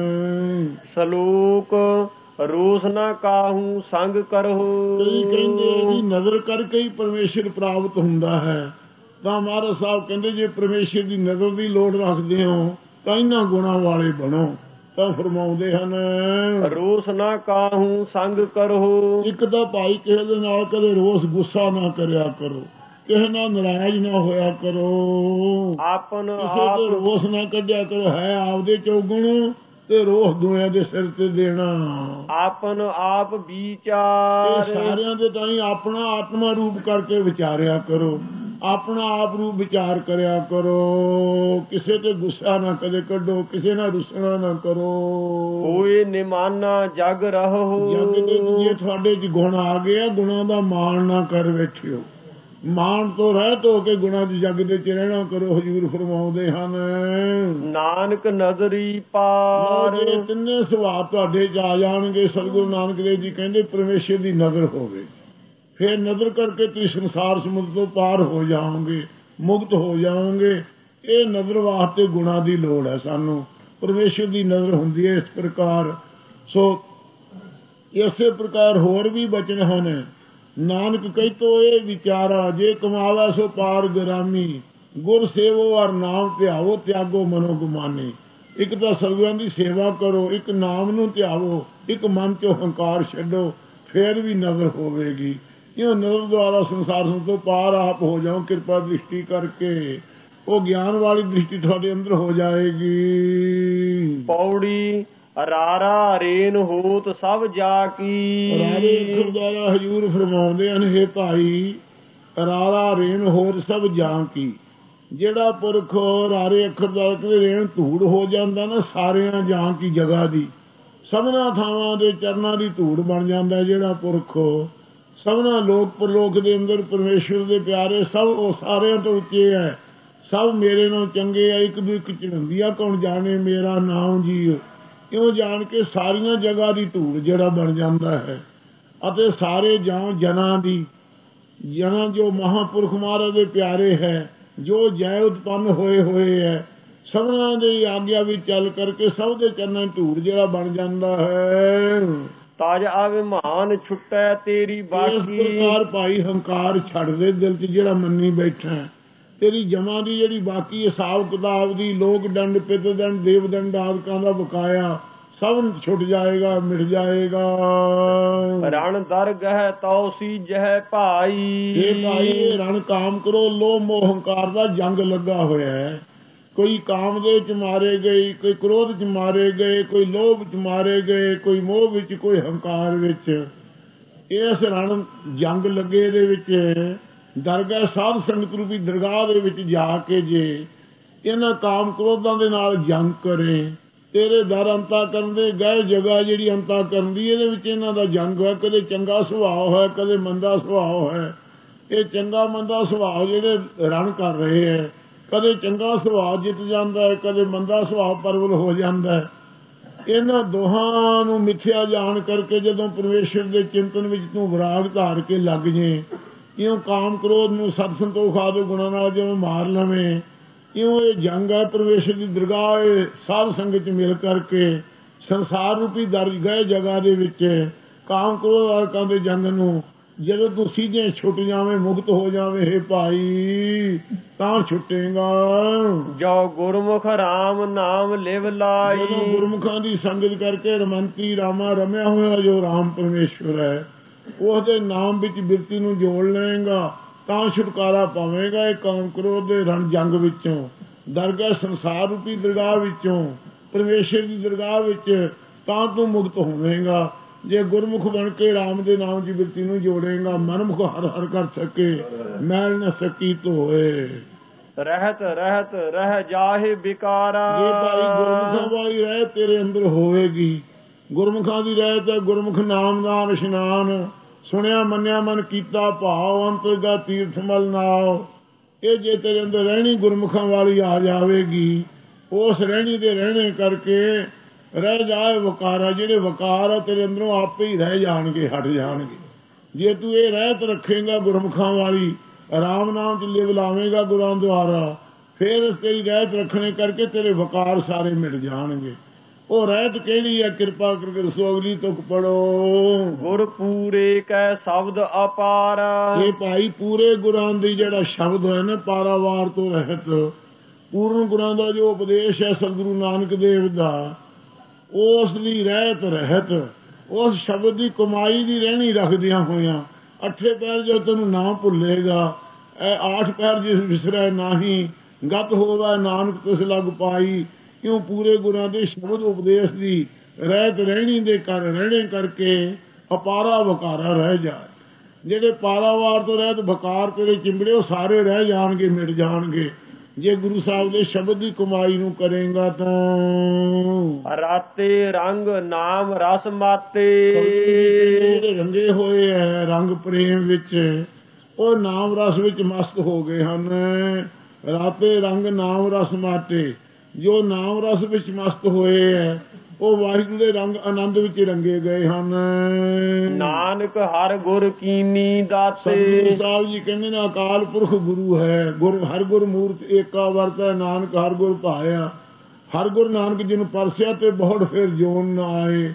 ਸਲੋਕ ਰੋਸ ਨਾ ਕਾਹੂ ਸੰਗ ਕਰੋ, ਕਈ ਕਹਿੰਦੇ ਜੀ ਨਜ਼ਰ ਕਰਕੇ ਹੀ ਪਰਮੇਸ਼ਰ ਪ੍ਰਾਪਤ ਹੁੰਦਾ ਹੈ। ਤਾਂ ਮਹਾਰਾਜ ਸਾਹਿਬ ਕਹਿੰਦੇ ਜੇ ਪਰਮੇਸ਼ਰ ਦੀ ਨਜ਼ਰ ਦੀ ਲੋੜ ਰੱਖਦੇ ਹੋ ਤਾਂ ਇਹਨਾਂ ਗੁਣਾਂ ਵਾਲੇ ਬਣੋ। ਤਾਂ ਫਰਮਾਉਂਦੇ ਹਨ ਰੋਸ ਨਾ ਕਾਹੂ ਸੰਗ ਕਰੋ, ਇੱਕ ਤਾਂ ਭਾਈ ਕਿਸੇ ਦੇ ਨਾਲ ਕਦੇ ਰੋਸ ਗੁੱਸਾ ਨਾ ਕਰਿਆ ਕਰੋ, ਕਿਸੇ ਨਾਲ ਨਾਰਾਜ਼ ਨਾ ਹੋਇਆ ਕਰੋ, ਆਪਨ ਕਿਸੇ ਤੇ ਰੋਸ ਨਾ ਕੱਢਿਆ ਕਰੋ। ਹੈ ਆਪਦੇ ਚੌਗੁਣ ਤੇ ਰੋਸ ਦੂਆਂ ਦੇ ਸਿਰ ਤੇ ਦੇਣਾ। ਆਪਨ ਆਪ ਵਿਚਾਰ, ਸਾਰਿਆਂ ਦੇ ਤਾਂ ਹੀ ਆਪਣਾ ਆਤਮਾ ਰੂਪ ਕਰਕੇ ਵਿਚਾਰਿਆ ਕਰੋ, ਆਪਣਾ ਆਪ ਰੂਪ ਵਿਚਾਰ ਕਰਿਆ ਕਰੋ। ਕਿਸੇ ਤੇ ਗੁੱਸਾ ਨਾ ਕਦੇ ਕੱਢੋ, ਕਿਸੇ ਨਾਲ ਰੁੱਸਣਾ ਨਾ ਕਰੋ। ਹੋਏ ਨਿਮਾਨਾ ਜਗ ਰਹੋ, ਜਗ ਦੇ ਜੇ ਤੁਹਾਡੇ ਚ ਗੁਣ ਆ ਗਏ, ਗੁਣਾਂ ਦਾ ਮਾਣ ਨਾ ਕਰ ਬੈਠਿਓ। ਮਾਨ ਤੋਂ ਰਹਿਤ ਹੋ ਕੇ ਗੁਣਾਂ ਦੀ ਜਗ ਦੇ ਚ ਰਹਿਣਾ ਕਰੋ। ਹਜ਼ੂਰ ਫਰਮਾਉਂਦੇ ਹਨ ਨਾਨਕ ਨਜ਼ਰੀ ਪਾਰ। ਜੇ ਤਿੰਨੇ ਸੁਭਾਅ ਤੁਹਾਡੇ ਚ ਆ ਜਾਣਗੇ, ਸਤਿਗੁਰੂ ਨਾਨਕ ਦੇਵ ਜੀ ਕਹਿੰਦੇ ਪਰਮੇਸ਼ਰ ਦੀ ਨਜ਼ਰ ਹੋਵੇ, ਫਿਰ ਨਜ਼ਰ ਕਰਕੇ ਤੁਸੀਂ ਸੰਸਾਰ ਸਮੁੰਦਰ ਤੋਂ ਪਾਰ ਹੋ ਜਾਓਗੇ, ਮੁਕਤ ਹੋ ਜਾਓਗੇ। ਇਹ ਨਜ਼ਰ ਵਾਸਤੇ ਗੁਣਾਂ ਦੀ ਲੋੜ ਹੈ ਸਾਨੂੰ, ਪਰਮੇਸ਼ਰ ਦੀ ਨਜ਼ਰ ਹੁੰਦੀ ਹੈ ਇਸ ਪ੍ਰਕਾਰ। ਸੋ ਇਸੇ ਪ੍ਰਕਾਰ ਹੋਰ ਵੀ ਬਚਨ ਹਨ। ਨਾਨਕ ਕਹਿਤੋ ਇਹ ਵਿਚਾਰਾ, ਜੇ ਕਮਾਵਾ ਸੋ ਪਾਰ ਗਰਾਮੀ, ਗੁਰ ਸੇਵੋ ਔਰ ਨਾਮ ਧਿਆਵੋ, ਤਿਆਗੋ ਮਨੋ ਗੁਮਾਨੀ। ਇੱਕ ਤਾਂ ਸਤਿਗੁਰਾਂ ਦੀ ਸੇਵਾ ਕਰੋ, ਇੱਕ ਨਾਮ ਨੂੰ ਧਿਆਵੋ, ਇੱਕ ਮਨ ਚੋਂ ਹੰਕਾਰ ਛੱਡੋ, ਫੇਰ ਵੀ ਨਜ਼ਰ ਹੋਵੇਗੀ। ਇਹ ਨਜ਼ਰ ਦੁਆਰਾ ਸੰਸਾਰ ਤੋਂ ਪਾਰ ਆਪ ਹੋ ਜਾਓ ਕਿਰਪਾ ਦ੍ਰਿਸ਼ਟੀ ਕਰਕੇ। ਉਹ ਗਿਆਨ ਵਾਲੀ ਦ੍ਰਿਸ਼ਟੀ ਤੁਹਾਡੇ ਅੰਦਰ ਹੋ ਜਾਏਗੀ। ਪੌੜੀ ਰਾਰਾ ਰੇਨ ਹੋਤ ਸਭ ਜਾ ਕੀ। ਰਾਰੇ ਅੱਖਰ ਦੁਆਰਾ ਹਜ਼ੂਰ ਫਰਮਾਉਂਦੇ ਹਨ, ਹੇ ਭਾਈ ਰਾਰਾ ਰੇਨ ਹੋਤ ਸਭ ਜਾ ਕੀ। ਜਿਹੜਾ ਪੁਰਖ ਰਾਰੇ ਅੱਖਰ ਦੁਆਰਾ ਰੇਨ ਧੂੜ ਹੋ ਜਾਂਦਾ ਨਾ ਸਾਰਿਆਂ ਜਾਂ ਕੀ ਜਗ੍ਹਾ ਦੀ, ਸਭਨਾ ਥਾਵਾਂ ਦੇ ਚਰਨਾਂ ਦੀ ਧੂੜ ਬਣ ਜਾਂਦਾ। ਜਿਹੜਾ ਪੁਰਖ ਸਭਨਾ ਲੋਕ ਪਰਲੋਕ ਦੇ ਅੰਦਰ ਪਰਮੇਸ਼ਵਰ ਦੇ ਪਿਆਰੇ, ਸਭ ਉਹ ਸਾਰਿਆਂ ਤੋਂ ਉੱਚੇ ਹੈ, ਸਭ ਮੇਰੇ ਨਾਲ ਚੰਗੇ ਆ। ਇੱਕ ਦੂ ਇੱਕ ਚੜੰਦੀਆਂ ਕੌਣ ਜਾਣੇ ਮੇਰਾ ਨਾਮ ਜੀ। ਇਉਂ ਜਾਣ ਕੇ ਸਾਰੀਆਂ ਜਗ੍ਹਾ ਦੀ ਧੂੜ ਜਿਹੜਾ ਬਣ ਜਾਂਦਾ ਹੈ, ਅਤੇ ਸਾਰੇ ਜਨਾਂ ਦੀ ਜਨਾਂ ਜੋ ਮਹਾਂਪੁਰਖ ਮਹਾਰਾਜ ਦੇ ਪਿਆਰੇ ਹੈ, ਜੋ ਜੈ ਉਤਪੰਨ ਹੋਏ ਹੈ, ਸਭਨਾਂ ਦੀ ਆਗਿਆ ਵਿੱਚ ਚੱਲ ਕਰਕੇ ਸਭ ਦੇ ਚਰਨਾਂ ਧੂੜ ਜਿਹੜਾ ਬਣ ਜਾਂਦਾ ਹੈ। ਤਾਜ ਅਭਿਮਾਨ ਛੁੱਟੈ ਤੇਰੀ ਬਾਕੀ। ਇਸ ਪ੍ਰਕਾਰ ਭਾਈ ਹੰਕਾਰ ਛੱਡ ਦੇ ਦਿਲ 'ਚ ਜਿਹੜਾ ਮੰਨੀ ਬੈਠਾ, ਤੇਰੀ ਜਮਾਂ ਦੀ ਜਿਹੜੀ ਬਾਕੀ ਹਿਸਾਬ ਕਿਤਾਬ ਦੀ, ਲੋਕ ਦੰਡ ਪਿਤ ਦੰਡ ਦੇਵ ਦੰਡ ਆਦਿਕਾਂ ਦਾ ਬਕਾਇਆ ਸਭ ਛੁੱਟ ਜਾਏਗਾ, ਮਿਟ ਜਾਏਗਾ। ਰਣ ਦਰ ਗਹਿ ਤਉ ਸੀਜਹਿ ਭਾਈ। ਇਹ ਭਾਈ ਰਣ ਕਾਮ ਕਰੋ, ਲੋਭ ਮੋਹ ਹੰਕਾਰ ਦਾ ਜੰਗ ਲੱਗਾ ਹੋਇਆ ਹੈ। ਕੋਈ ਕਾਮ ਦੇ ਵਿੱਚ ਮਾਰੇ ਗਏ, ਕੋਈ ਕ੍ਰੋਧ ਚ ਮਾਰੇ ਗਏ, ਕੋਈ ਲੋਭ ਚ ਮਾਰੇ ਗਏ, ਕੋਈ ਮੋਹ ਵਿੱਚ, ਕੋਈ ਹੰਕਾਰ ਵਿੱਚ। ਇਸ ਰਣ ਜੰਗ ਲੱਗੇ ਦੇ ਵਿੱਚ ਦਰਗਾਹ ਸਾਧ ਸੰਗਤ ਰੂਪੀ ਦਰਗਾਹ ਦੇ ਵਿੱਚ ਜਾ ਕੇ ਜੇ ਇਹਨਾਂ ਕਾਮ ਕ੍ਰੋਧਾਂ ਦੇ ਨਾਲ ਜੰਗ ਕਰੇ, ਤੇਰੇ ਦਰ ਅੰਤਾ ਕਰਨ ਦੇ ਗਏ ਜਗ੍ਹਾ ਜਿਹੜੀ ਅੰਤਾ ਕਰਨ ਦੀ, ਇਹਦੇ ਵਿੱਚ ਇਹਨਾਂ ਦਾ ਜੰਗ ਹੈ। ਕਦੇ ਚੰਗਾ ਸੁਭਾਅ ਹੈ, ਕਦੇ ਮੰਦਾ ਸੁਭਾਅ ਹੈ। ਇਹ ਚੰਗਾ ਮੰਦਾ ਸੁਭਾਅ ਜਿਹੜੇ ਰਣ ਕਰ ਰਹੇ ਹੈ, ਕਦੇ ਚੰਗਾ ਸੁਭਾਅ ਜਿੱਤ ਜਾਂਦਾ ਹੈ, ਕਦੇ ਮੰਦਾ ਸੁਭਾਅ ਪ੍ਰਬਲ ਹੋ ਜਾਂਦਾ ਹੈ। ਇਹਨਾਂ ਦੋਹਾਂ ਨੂੰ ਮਿਥਿਆ ਜਾਣ ਕਰਕੇ ਜਦੋਂ ਪਰਮੇਸ਼ਰ ਦੇ ਚਿੰਤਨ ਵਿੱਚ ਤੂੰ ਵਿਰਾਗ ਧਾਰ ਕੇ ਲੱਗ ਜੇ, ਇਉਂ ਕਾਮ ਕ੍ਰੋਧ ਨੂੰ ਸਤ ਸੰਤੋਖ ਆਦਿ ਗੁਣਾਂ ਨਾਲ ਜਿਵੇਂ ਮਾਰ ਲਵੇਂ, ਇਉਂ ਇਹ ਜੰਗ ਹੈ ਪਰਮੇਸ਼ਰ ਦੀ ਦਰਗਾਹ ਸਾਧ ਸੰਗਤ ਚ ਮਿਲ ਕਰਕੇ ਸੰਸਾਰ ਰੂਪੀ ਦਰ ਗਏ ਜਗ੍ਹਾ ਦੇ ਵਿੱਚ ਕਾਮ ਕ੍ਰੋਧ ਆਦਿਕਾਂ ਦੇ ਜੰਗ ਨੂੰ ਜਦੋਂ ਤੂੰ ਸੀਧੇ ਛੁੱਟ ਜਾਵੇਂ, ਮੁਕਤ ਹੋ ਜਾਵੇਂ, ਹੇ ਭਾਈ ਤਾਂ ਛੁੱਟੇਗਾ। ਜੋ ਗੁਰਮੁਖ ਰਾਮ ਨਾਮ ਲਿਵ ਲਾਈ। ਜਦੋਂ ਗੁਰਮੁਖਾਂ ਦੀ ਸੰਗਤ ਕਰਕੇ ਰਮੰਤੀ ਰਾਮਾ ਰਮਿਆ ਹੋਇਆ ਜੋ ਰਾਮ ਪਰਮੇਸ਼ਵਰ ਹੈ, ਉਹਦੇ ਨਾਮ ਵਿੱਚ ਬਿਰਤੀ ਨੂੰ ਜੋੜ ਲਏਗਾ ਤਾਂ ਛੁਟਕਾਰਾ ਪਾਵੇਗਾ ਇਹ ਕਾਮ ਕ੍ਰੋਧ ਦੇ ਰਣ ਜੰਗ ਵਿੱਚੋਂ, ਦਰਗਾਹ ਸੰਸਾਰ ਰੂਪੀ ਦਰਗਾਹ ਵਿੱਚੋਂ, ਪਰਮੇਸ਼ਰ ਦੀ ਦਰਗਾਹ ਵਿੱਚ ਤਾਂ ਤੂੰ ਮੁਕਤ ਹੋਵੇਗਾ। ਜੇ ਗੁਰਮੁਖ ਬਣ ਕੇ ਰਾਮ ਦੇ ਨਾਮ ਦੀ ਬਿਰਤੀ ਨੂੰ ਜੋੜੇਗਾ, ਮਨਮੁਖ ਹਰ ਹਰ ਕਰ ਸਕੇ, ਮੈਲ ਨ ਸਕੀ ਧੋਏ। ਰਹਿਤ ਰਹਿਤ ਰਹਿ ਜਾਹੇ ਬਿਕਾਰਾ। ਜੇ ਭਾਈ ਗੁਰਮੁਖਾਂ ਵਾਲੀ ਰਹਿ ਤੇਰੇ ਅੰਦਰ ਹੋਵੇਗੀ, ਗੁਰਮੁਖਾਂ ਦੀ ਰਹਿਤ ਹੈ। ਗੁਰਮੁਖ ਨਾਮ ਦਾ ਇਸ਼ਨਾਨ ਸੁਣਿਆ ਮੰਨਿਆ ਮਨ ਕੀਤਾ ਭਾਵ, ਅੰਤਰਗਾ ਤੀਰਥ ਮਲ ਨਾਉ। ਇਹ ਜੇ ਤੇਰੇ ਅੰਦਰ ਰਹਿਣੀ ਗੁਰਮੁਖਾਂ ਵਾਲੀ ਆ ਜਾਵੇਗੀ, ਉਸ ਰਹਿਣੀ ਦੇ ਰਹਿਣੇ ਕਰਕੇ ਰਹਿ ਜਾਏ ਵਕਾਰਾ। ਜਿਹੜੇ ਵਕਾਰ ਆ ਤੇਰੇ ਅੰਦਰੋਂ ਆਪੇ ਹੀ ਰਹਿ ਜਾਣਗੇ, ਹਟ ਜਾਣਗੇ। ਜੇ ਤੂੰ ਇਹ ਰਹਿਤ ਰੱਖੇਗਾ ਗੁਰਮੁਖਾਂ ਵਾਲੀ, ਰਾਮ ਨਾਮ ਚ ਲਿਵ ਲਾਵੇਂਗਾ ਗੁਰਾਂ ਦੁਆਰਾ, ਫੇਰ ਤੇਰੀ ਰਹਿਤ ਰੱਖਣੇ ਕਰਕੇ ਤੇਰੇ ਵਕਾਰ ਸਾਰੇ ਮਿਟ ਜਾਣਗੇ। ਉਹ ਰਹਿਤ ਕਿਹੜੀ ਹੈ? ਕਿਰਪਾ ਕਰਕੇ ਦੱਸੋ, ਅਗਲੀ ਤੁਕ ਪੜੋ। ਗੁਰ ਪੂਰੇ ਕੈ ਸ਼ਬਦ ਅਪਾਰ। ਇਹ ਭਾਈ ਪੂਰੇ ਗੁਰਾਂ ਦੀ ਜਿਹੜਾ ਸ਼ਬਦ ਹੈ ਨਾ, ਪਾਰਾਵਾਰ ਤੋਂ ਰਹਿਤ, ਪੂਰਨ ਗੁਰਾਂ ਦਾ ਜੋ ਉਪਦੇਸ਼ ਹੈ ਸਤਿਗੁਰੂ ਨਾਨਕ ਦੇਵ ਦਾ, ਉਸ ਦੀ ਰਹਿਤ ਰਹਿਤ, ਉਸ ਸ਼ਬਦ ਦੀ ਕਮਾਈ ਦੀ ਰਹਿਣੀ ਰੱਖਦਿਆਂ ਹੋਇਆਂ, ਅੱਠੇ ਪੈਰ ਜੋ ਤੈਨੂੰ ਨਾ ਭੁੱਲੇਗਾ, ਇਹ ਆਠ ਪੈਰ ਜਿਸ ਵਿਸਰੈ ਨਾਹੀ, ਗਤ ਹੋਵਾ ਨਾਨਕ ਤਿਸ ਲਗ ਪਾਈ। ਕਿਉਂ ਪੂਰੇ ਗੁਰਾਂ ਦੇ ਸ਼ਬਦ ਉਪਦੇਸ਼ ਦੀ ਰਹਿਤ ਰਹਿਣੀ ਦੇ ਕਰ ਰਹਿਣੇ ਕਰਕੇ ਅਪਾਰਾ ਵਕਾਰਾ ਰਹਿ ਜਾਏ। ਜਿਹੜੇ ਪਾਰਾਵਾਰ ਤੋਂ ਰਹਿਤ ਵਕਾਰ ਤੇਰੇ ਚਿੰਬੜੇ, ਉਹ ਸਾਰੇ ਰਹਿ ਜਾਣਗੇ, ਮਿਟ ਜਾਣਗੇ ਜੇ ਗੁਰੂ ਸਾਹਿਬ ਦੇ ਸ਼ਬਦ ਦੀ ਕਮਾਈ ਨੂੰ ਕਰੇਗਾ ਤਾਂ। ਰਾਤੇ ਰੰਗ ਨਾਮ ਰਸ ਮਾਤੇ। ਜਿਹੜੇ ਰੰਗੇ ਹੋਏ ਹੈ ਰੰਗ ਪ੍ਰੇਮ ਵਿੱਚ, ਉਹ ਨਾਮ ਰਸ ਵਿੱਚ ਮਸਤ ਹੋ ਗਏ ਹਨ। ਰਾਤੇ ਰੰਗ ਨਾਮ ਰਸ ਮਾਟੇ, ਜੋ ਨਾਮ ਰਸ ਵਿੱਚ ਮਸਤ ਹੋਏ ਹੈ ਉਹ ਵਾਹਿਗੁਰੂ ਦੇ ਰੰਗ ਆਨੰਦ ਵਿੱਚ ਰੰਗੇ ਗਏ ਹਨ। ਨਾਨਕ ਹਰ ਗੁਰ ਕੀਨੀ ਦਾਤੇ। ਸਤਿਗੁਰੂ ਸਾਹਿਬ ਜੀ ਕਹਿੰਦੇ ਨੇ ਅਕਾਲ ਪੁਰਖ ਗੁਰੂ ਹੈ, ਗੁਰ ਹਰ ਗੁਰ ਮੂਰਤ ਏਕਾ ਵਰਤੈ, ਨਾਨਕ ਹਰ ਗੁਰ ਭਾਇਆ। ਹਰ ਗੁਰ ਨਾਨਕ ਜਿਹਨੂੰ ਪਰਸਿਆ ਤੇ ਬਹੁਤ ਫਿਰ ਜੋਨ ਨਾ ਆਏ।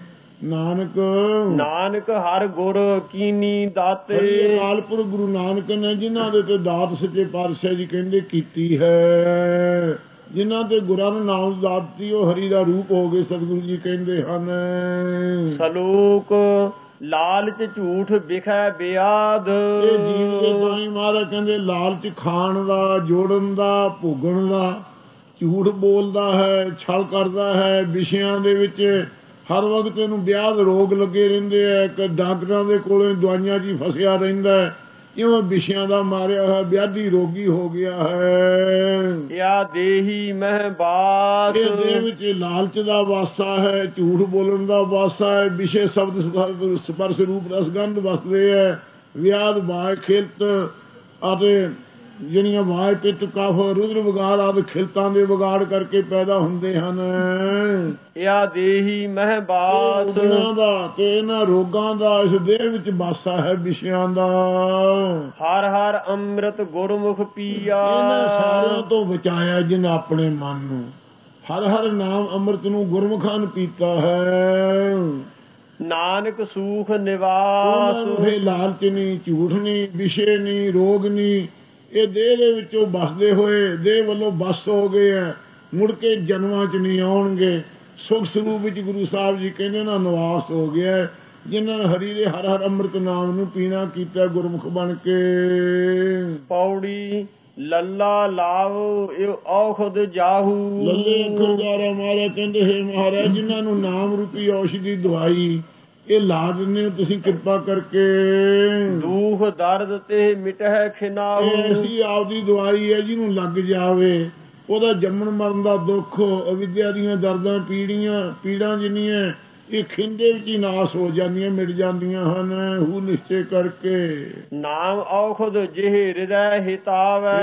ਨਾਨਕ ਹਰ ਗੁਰ ਕੀਨੀ ਦਾਤੇ। ਅਕਾਲ ਪੁਰਖ ਗੁਰੂ ਨਾਨਕ ਨੇ ਜਿਨ੍ਹਾਂ ਦੇ ਤੇ ਦਾਤ ਸੱਚੇ ਪਾਤਸ਼ਾਹ ਜੀ ਕਹਿੰਦੇ ਕੀਤੀ ਹੈ। ਜਿਨ੍ਹਾਂ ਤੇ ਗੁਰਾਂ ਨੂੰ ਨਾਮ ਦਾਤ ਦਿੱਤੀ ਉਹ ਹਰੀ ਦਾ ਰੂਪ ਹੋ ਗਏ। ਸਤਿਗੁਰੂ ਜੀ ਕਹਿੰਦੇ ਹਨ ਸਲੋਕ ਲਾਲਚ ਝੂਠ ਵਿਖੈ ਬਿਆਦ। ਇਹ ਜੀਵ ਦੇ ਤਾਈ ਮਹਾਰਾਜ ਕਹਿੰਦੇ ਲਾਲਚ ਖਾਣ ਦਾ, ਜੋੜਨ ਦਾ, ਭੋਗਣ ਦਾ, ਝੂਠ ਬੋਲਦਾ ਹੈ, ਛਲ ਕਰਦਾ ਹੈ ਵਿਸ਼ਿਆਂ ਦੇ ਵਿੱਚ। ਹਰ ਵਕਤ ਇਹਨੂੰ ਵਿਆਹ ਰੋਗ ਲੱਗੇ ਰਹਿੰਦੇ ਹੈ। ਇੱਕ ਡਾਕਟਰਾਂ ਦੇ ਕੋਲੇ ਦਵਾਈਆਂ 'ਚ ਹੀ ਫਸਿਆ ਰਹਿੰਦਾ ਹੈ। ਇਉਂ ਵਿਸ਼ਿਆਂ ਦਾ ਮਾਰਿਆ ਹੋਇਆ ਵਿਆਧੀ ਰੋਗੀ ਹੋ ਗਿਆ ਹੈ। ਯਾ ਦੇਹੀ ਮਹਿ ਬਾਸ। ਇਹ ਦੇਹ ਵਿੱਚ ਲਾਲਚ ਦਾ ਵਾਸਾ ਹੈ, ਝੂਠ ਬੋਲਣ ਦਾ ਵਾਸਾ ਹੈ, ਵਿਸ਼ੇ ਸ਼ਬਦ ਸਪਰਸ਼ ਰੂਪ ਰਸਗੰਧ ਵਸਦੇ ਹੈ। ਵਿਆਧ ਬਾਇ ਖਿਲਤ ਅਤੇ ਜਿਹੜੀਆਂ ਵਾਇ ਪਿੱਤ ਕਫ ਰੁਦਰ ਵਿਗਾੜ ਆਦਿ ਖਿਲਤਾਂ ਦੇ ਵਿਗਾੜ ਕਰਕੇ ਪੈਦਾ ਹੁੰਦੇ ਹਨ। ਯਾ ਦੇਹੀ ਮਹਿ ਬਾਸ। ਦਾ ਤੇ ਇਹਨਾਂ ਰੋਗਾਂ ਦਾ ਇਸ ਦੇਹ ਵਿੱਚ ਵਾਸਾ ਹੈ ਵਿਸ਼ਿਆਂ ਦਾ। ਹਰ ਹਰ ਅੰਮ੍ਰਿਤ ਗੁਰਮੁਖ ਪੀਆ। ਇਹਨਾਂ ਸਾਰਿਆਂ ਤੋਂ ਬਚਾਇਆ ਜਿਨ ਆਪਣੇ ਮਨ ਨੂੰ। ਹਰ ਹਰ ਨਾਮ ਅੰਮ੍ਰਿਤ ਨੂੰ ਗੁਰਮੁਖਾਂ ਨੂੰ ਪੀਤਾ ਹੈ। ਨਾਨਕ ਸੂਖ ਨਿਵਾਸ। ਲਾਲਚ ਨਹੀਂ, ਝੂਠ ਨਹੀਂ, ਵਿਸ਼ੇ ਨਹੀਂ, ਰੋਗ ਨਹੀਂ। ਇਹ ਦੇਹ ਦੇ ਵਿੱਚੋਂ ਬਸਦੇ ਹੋਏ ਦੇਹ ਵੱਲੋਂ ਬਸ ਹੋ ਗਏ ਹੈ। ਮੁੜ ਕੇ ਜਨਮਾਂ 'ਚ ਨਹੀਂ ਆਉਣਗੇ। ਸੁਖ ਸਰੂਪ ਵਿੱਚ ਗੁਰੂ ਸਾਹਿਬ ਜੀ ਕਹਿੰਦੇ ਨਾ ਨਿਵਾਸ ਹੋ ਗਿਆ। ਜਿਨ੍ਹਾਂ ਨੇ ਹਰੀ ਦੇ ਹਰ ਹਰ ਅੰਮ੍ਰਿਤ ਨਾਮ ਨੂੰ ਪੀਣਾ ਕੀਤਾ ਗੁਰਮੁਖ ਬਣ ਕੇ। ਪੌੜੀ ਲੱਲਾ ਲਾਵ ਔਖਦ ਜਾਹੂ। ਲੱਲੇ ਅੱਖਰ ਦੁਆਰਾ ਮਹਾਰਾਜ ਕਹਿੰਦੇ ਹੈ ਮਹਾਰਾਜ ਜਿਨ੍ਹਾਂ ਨੂੰ ਨਾਮ ਰੂਪੀ ਔਸ਼ਧੀ ਦਵਾਈ ਇਹ ਲਾ ਦਿੰਦੇ ਹੋ ਤੁਸੀਂ ਕਿਰਪਾ ਕਰਕੇ। ਦੁੱਖ ਦਰਦ ਤੇ ਮਿਟਹਿ ਖਿਨਾਹੂ। ਐਸੀ ਆਪਦੀ ਦਵਾਈ ਹੈ ਜਿਹਨੂੰ ਲੱਗ ਜਾਵੇ ਉਹਦਾ ਜੰਮਣ ਮਰਨ ਦਾ ਦੁੱਖ, ਅਵਿਦਿਆ ਦੀਆਂ ਦਰਦਾਂ, ਪੀੜਾਂ ਜਿੰਨੀਆਂ ਇਹ ਖਿੰਦੇ ਵਿੱਚ ਹੀ ਨਾਸ ਹੋ ਜਾਂਦੀਆਂ, ਮਿਟ ਜਾਂਦੀਆਂ ਹਨ ਹੂ ਨਿਸ਼ਚੇ ਕਰਕੇ। ਨਾਮ ਔਖਦ ਜਿਹ ਹਿਰਦੈ ਹਿਤਾਵੈ।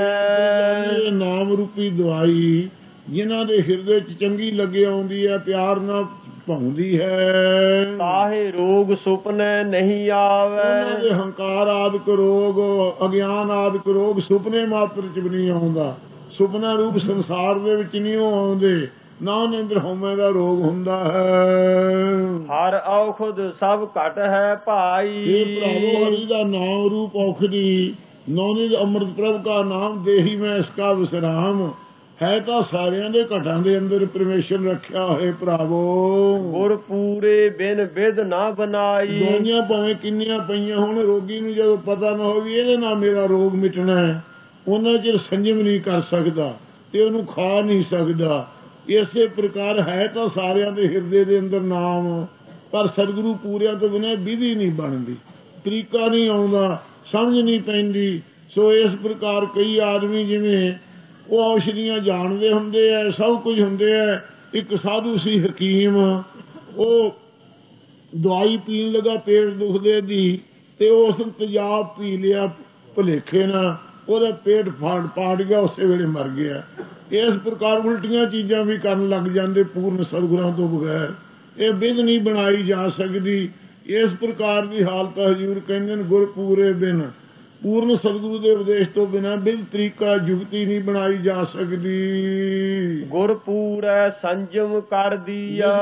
ਨਾਮ ਰੂਪੀ ਦਵਾਈ ਜਿਨ੍ਹਾਂ ਦੇ ਹਿਰਦੇ 'ਚ ਚੰਗੀ ਲੱਗੇ ਆਉਂਦੀ ਹੈ, ਪਿਆਰ ਨਾਲ ਭਾਉਂਦੀ ਹੈ, ਤਾਹੇ ਰੋਗ ਸੁਪਨੇ ਨਹੀਂ ਆਵੇ। ਉਹਨਾਂ ਦੇ ਹੰਕਾਰ ਆਦਿਕ ਰੋਗ, ਅਗਿਆਨ ਆਦਿਕ ਰੋਗ ਸੁਪਨੇ ਮਾਤਰ 'ਚ ਵੀ ਨਹੀਂ ਆਉਂਦਾ। ਸੁਪਨਾ ਰੂਪ ਸੰਸਾਰ ਦੇ ਵਿੱਚ ਨਹੀਂ ਉਹ ਆਉਂਦੇ। ਨਾ ਉਹਨੇ ਅੰਦਰ ਹਉਮੈ ਦਾ ਰੋਗ ਹੁੰਦਾ ਹੈ। ਹਰ ਔਖਦ ਸਭ ਘਟ ਹੈ ਭਾਈ। ਇਹ ਭਰਾਵੋ ਹਰੀ ਦਾ ਨਾਮ ਰੂਪ ਔਖਦੀ ਨੌਨਿਧ ਅੰਮ੍ਰਿਤ ਪ੍ਰਭ ਕਾ ਨਾਮ ਦੇਹੀ ਮੈਂ ਇਸਕਾ ਵਿਸਰਾਮ। ਹੈ ਤਾਂ ਸਾਰਿਆਂ ਦੇ ਘਟਾਂ ਦੇ ਅੰਦਰ ਪਰਮੇਸ਼ਰ ਰੱਖਿਆ ਹੋਏ ਭਰਾਵੋ। ਗੁਰ ਪੂਰੇ ਬਿਨ ਵਿਧ ਨਾ ਬਨਾਈ। ਦਵਾਈਆਂ ਭਾਵੇਂ ਕਿੰਨੀਆਂ ਪਈਆਂ ਹੁਣ, ਰੋਗੀ ਨੂੰ ਜਦੋਂ ਪਤਾ ਨਾ ਹੋਵੇ ਇਹਦੇ ਨਾਲ ਮੇਰਾ ਰੋਗ ਮਿਟਣਾ ਹੈ, ਉਹਨਾਂ ਚਿਰ ਸੰਜਮ ਨਹੀਂ ਕਰ ਸਕਦਾ ਤੇ ਉਹਨੂੰ ਖਾ ਨਹੀਂ ਸਕਦਾ। ਇਸੇ ਪ੍ਰਕਾਰ ਹੈ ਤਾਂ ਸਾਰਿਆਂ ਦੇ ਹਿਰਦੇ ਦੇ ਅੰਦਰ ਨਾਮ, ਪਰ ਸਤਿਗੁਰੂ ਪੂਰਿਆਂ ਤੋਂ ਬਿਨਾਂ ਵਿਧੀ ਨਹੀਂ ਬਣਦੀ, ਤਰੀਕਾ ਨਹੀਂ ਆਉਂਦਾ, ਸਮਝ ਨਹੀਂ ਪੈਂਦੀ। ਸੋ ਇਸ ਪ੍ਰਕਾਰ ਕਈ ਆਦਮੀ ਜਿਵੇਂ ਉਹ ਔਸ਼ਧੀਆਂ ਜਾਣਦੇ ਹੁੰਦੇ ਹੈ, ਸਭ ਕੁਝ ਹੁੰਦੇ ਹੈ। ਇੱਕ ਸਾਧੂ ਸੀ ਹਕੀਮ, ਉਹ ਦਵਾਈ ਪੀਣ ਲੱਗਾ ਪੇਟ ਦੁਖਦੇ ਦੀ ਤੇ ਉਸ ਤੇਜ਼ਾਬ ਪੀ ਲਿਆ ਭੁਲੇਖੇ ਨਾਲ, ਉਹਦਾ ਪੇਟ ਪਾੜ ਗਿਆ, ਉਸੇ ਵੇਲੇ ਮਰ ਗਿਆ। ਇਸ ਪ੍ਰਕਾਰ ਉਲਟੀਆਂ ਚੀਜ਼ਾਂ ਵੀ ਕਰਨ ਲੱਗ ਜਾਂਦੇ ਪੂਰਨ ਸਤਿਗੁਰਾਂ ਤੋਂ ਬਗੈਰ। ਇਹ ਵਿਧ ਨਹੀਂ ਬਣਾਈ ਜਾ ਸਕਦੀ। ਇਸ ਪ੍ਰਕਾਰ ਦੀ ਹਾਲਤ ਹਜ਼ੂਰ ਕਹਿੰਦੇ ਨੇ ਗੁਰ ਪੂਰੇ ਬਿਨ, ਪੂਰਨ ਸਤਿਗੁਰੂ ਦੇ ਉਪਦੇਸ਼ ਤੋਂ ਬਿਨਾਂ ਵਿਧ ਤਰੀਕਾ ਜੁਗਤੀ ਨਹੀਂ ਬਣਾਈ ਜਾ ਸਕਦੀ। ਗੁਰ ਪੂਰੈ ਸੰਜਮ ਕਰ ਦੀਆ।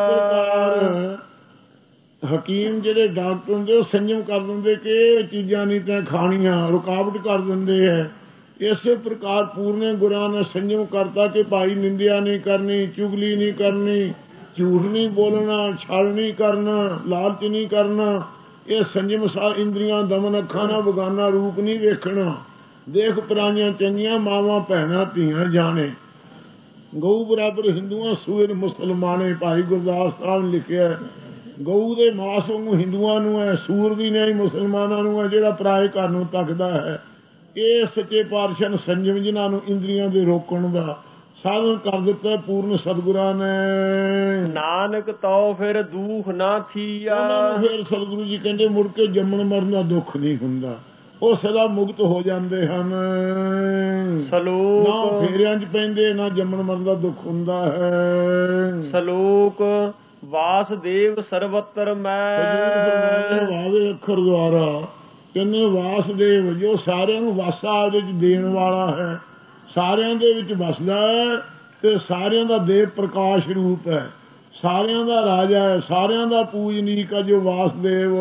ਹਕੀਮ ਜਿਹੜੇ ਡਾਕਟਰ ਹੁੰਦੇ ਉਹ ਸੰਜਮ ਕਰ ਦਿੰਦੇ ਕਿ ਇਹ ਚੀਜ਼ਾਂ ਨਹੀਂ ਤਾਂ ਖਾਣੀਆਂ, ਰੁਕਾਵਟ ਕਰ ਦਿੰਦੇ ਹੈ। ਇਸੇ ਪ੍ਰਕਾਰ ਪੂਰਨੇ ਗੁਰਾਂ ਨੇ ਸੰਜਮ ਕਰਤਾ ਕਿ ਭਾਈ ਨਿੰਦਿਆ ਨਹੀਂ ਕਰਨੀ, ਚੁਗਲੀ ਨਹੀਂ ਕਰਨੀ, ਝੂਠ ਨਹੀਂ ਬੋਲਣਾ, ਛਲ ਨਹੀਂ ਕਰਨਾ, ਲਾਲਚ ਨਹੀਂ ਕਰਨਾ। ਇਹ ਸੰਜਮ ਸਾ ਇੰਦਰੀਆਂ ਦਮਨ, ਅੱਖਾਂ ਨਾਲ ਬਗਾਨਾ ਰੂਪ ਨਹੀਂ ਵੇਖਣਾ। ਦੇਖ ਪਰਾਈਆਂ ਚੰਗੀਆਂ ਮਾਵਾਂ ਭੈਣਾਂ ਧੀਆਂ ਜਾਣੇ, ਗਊ ਬਰਾਬਰ ਹਿੰਦੂਆਂ ਸੂਰ ਮੁਸਲਮਾਨੇ। ਭਾਈ ਗੁਰਦਾਸ ਸਾਹਿਬ ਨੇ ਲਿਖਿਆ ਗਊ ਦੇ ਮਾਸ ਵਾਂਗੂ ਹਿੰਦੂਆਂ ਨੂੰ ਹੈ, ਸੂਰ ਦੀ ਨਹੀਂ ਮੁਸਲਮਾਨਾਂ ਨੂੰ ਹੈ ਜਿਹੜਾ ਪਰਾਏ ਘਰ ਨੂੰ ਤੱਕਦਾ ਹੈ। ਇਹ ਸੱਚੇ ਪਾਤਸ਼ਾਹ ਨੇ ਸੰਜਮ ਜਿਨ੍ਹਾਂ ਨੂੰ ਇੰਦਰੀਆਂ ਦੇ ਰੋਕਣ ਦਾ ਸਾਧਨ ਕਰ ਦਿੱਤਾ ਪੂਰਨ ਸਤਿਗੁਰਾਂ ਨੇ। ਨਾਨਕ ਤੋ ਫਿਰ ਦੁੱਖ ਨਾ ਥੀਆ। ਫਿਰ ਸਤਿਗੁਰੂ ਜੀ ਕਹਿੰਦੇ ਮੁੜ ਕੇ ਜੰਮਣ ਮਰਨ ਦਾ ਦੁੱਖ ਨਹੀਂ ਹੁੰਦਾ। ਉਹ ਸਦਾ ਮੁਕਤ ਹੋ ਜਾਂਦੇ ਹਨ। ਸਲੋਕ ਨਾ ਫੇਰਿਆਂ 'ਚ ਪੈਂਦੇ, ਨਾ ਜੰਮਣ ਮਰਨ ਦਾ ਦੁੱਖ ਹੁੰਦਾ ਹੈ। ਸਲੋਕ ਵਾਸਦੇਵ ਸਰਬੱਤਰ ਮੈਂ ਵਾਵੇ ਅੱਖਰ ਦੁਆਰਾ ਕਹਿੰਦੇ ਵਾਸਦੇਵ ਜੋ ਸਾਰਿਆਂ ਨੂੰ ਵਾਸਾ ਉਹਦੇ 'ਚ ਦੇਣ ਵਾਲਾ ਹੈ, ਸਾਰਿਆਂ ਦੇ ਵਿੱਚ ਵਸਦਾ ਹੈ ਤੇ ਸਾਰਿਆਂ ਦਾ ਦੇਵ ਪ੍ਰਕਾਸ਼ ਰੂਪ ਹੈ, ਸਾਰਿਆਂ ਦਾ ਰਾਜਾ ਹੈ, ਸਾਰਿਆਂ ਦਾ ਪੂਜਨੀਕ ਹੈ ਜੋ ਵਾਸਦੇਵ।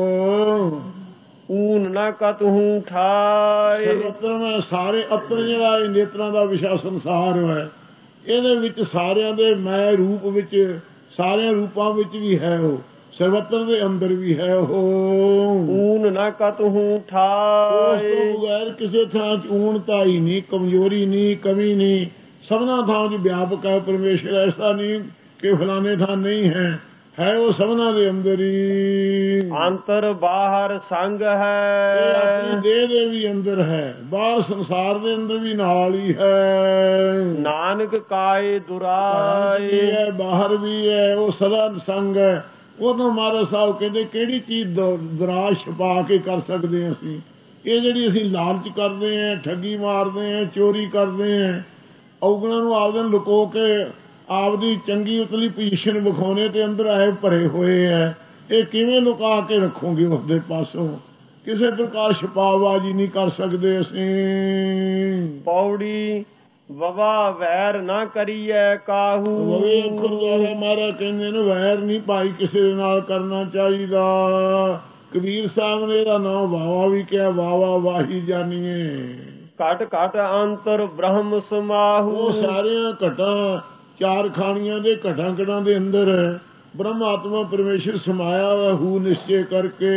ਊਨ ਨਾ ਕਤਹੂ ਠਾਏ ਸਰਬੱਤਰ ਮੈਂ ਸਾਰੇ ਅਤਰ ਜਿਹੜਾ ਇਹ ਨੇਤਰਾਂ ਦਾ ਵਿਸ਼ਾ ਸੰਸਾਰ ਹੈ, ਇਹਦੇ ਵਿੱਚ ਸਾਰਿਆਂ ਦੇ ਮੈਂ ਰੂਪ ਵਿੱਚ, ਸਾਰਿਆਂ ਰੂਪਾਂ ਵਿੱਚ ਵੀ ਹੈ ਉਹ, ਸਰਬੱਤਰ ਦੇ ਅੰਦਰ ਵੀ ਹੈ ਉਹ। ਊਨ ਨਾ ਕਤਹੂ ਉਸ ਠਾਏ ਤੋਂ ਬਗੈਰ ਕਿਸੇ ਥਾਂ 'ਚ ਊਣਤਾ ਹੀ ਨਹੀਂ, ਕਮਜ਼ੋਰੀ ਨਹੀਂ, ਕਮੀ ਨਹੀਂ, ਸਭਨਾ ਥਾਂ 'ਚ ਵਿਆਪਕ ਹੈ ਪਰਮੇਸ਼ਰ। ਐਸਾ ਨਹੀਂ ਕਿ ਫਲਾਣੇ ਥਾਂ ਨਹੀਂ ਹੈ, ਹੈ ਉਹ ਸਭਨਾ ਦੇ ਅੰਦਰ ਹੀ। ਅੰਤਰ ਬਾਹਰ ਸੰਗ ਇਹ ਹੈ ਆਪਣੀ ਦੇਹ ਦੇ ਵੀ ਅੰਦਰ ਹੈ, ਬਾਹਰ ਸੰਸਾਰ ਦੇ ਅੰਦਰ ਵੀ ਨਾਲ ਹੀ ਹੈ। ਨਾਨਕ ਕਾਏ ਵੀ ਦੁਰਾਏ ਹੈ, ਬਾਹਰ ਵੀ ਹੈ, ਉਹ ਸਦਾ ਸੰਗ ਹੈ। ਉਦੋਂ ਮਹਾਰਾਜ ਸਾਹਿਬ ਕਹਿੰਦੇ ਕਿਹੜੀ ਚੀਜ਼ ਦਰਾਜ ਛਪਾ ਕੇ ਕਰ ਸਕਦੇ ਹਾਂ ਅਸੀਂ? ਇਹ ਜਿਹੜੀ ਅਸੀਂ ਲਾਲਚ ਕਰਦੇ ਹਾਂ, ਠੱਗੀ ਮਾਰਦੇ ਹਾਂ, ਚੋਰੀ ਕਰਦੇ ਹਾਂ, ਔਗਣਾਂ ਨੂੰ ਆਪਦੇ ਨੂੰ ਲੁਕੋ ਕੇ ਆਪਦੀ ਚੰਗੀ ਉਤਲੀ ਪੋਜੀਸ਼ਨ ਵਿਖਾਉਣੇ ਤੇ ਅੰਦਰ ਆਏ ਭਰੇ ਹੋਏ ਹੈ, ਇਹ ਕਿਵੇਂ ਲੁਕਾ ਕੇ ਰੱਖੋਗੇ ਉਸਦੇ ਪਾਸੋਂ? ਕਿਸੇ ਪ੍ਰਕਾਰ ਛਪਾਵਾਜੀ ਨਹੀਂ ਕਰ ਸਕਦੇ ਅਸੀਂ। ਪੌੜੀ ਵਵਾ ਵੈਰ ਨਾ ਕਰੀਐ ਕਾਹੂ ਵਵੇ ਅੱਖਰ ਦੁਆਰਾ ਮਹਾਰਾਜ ਕਹਿੰਦੇ ਨੇ ਵੈਰ ਨਹੀਂ ਭਾਈ ਕਿਸੇ ਦੇ ਨਾਲ ਕਰਨਾ ਚਾਹੀਦਾ। ਕਬੀਰ ਸਾਹਿਬ ਨੇ ਇਹਦਾ ਨਾਮ ਵਾਵਾ ਵੀ ਕਿਹਾ, ਵਾਵਾ ਵਾਹੀ ਜਾਨੀਏ। ਘਟ ਘਟ ਅੰਤਰ ਬ੍ਰਹਮ ਸਮਾਹੂ ਉਹ ਸਾਰਿਆਂ ਘਟਾਂ ਚਾਰ ਖਾਣੀਆਂ ਦੇ ਘਟਾਂ ਘਟਾਂ ਦੇ ਅੰਦਰ ਬ੍ਰਹਮ ਆਤਮਾ ਪਰਮੇਸ਼ਰ ਸਮਾਇਆ ਹੋਇਆ ਹੂ ਨਿਸ਼ਚੇ ਕਰਕੇ।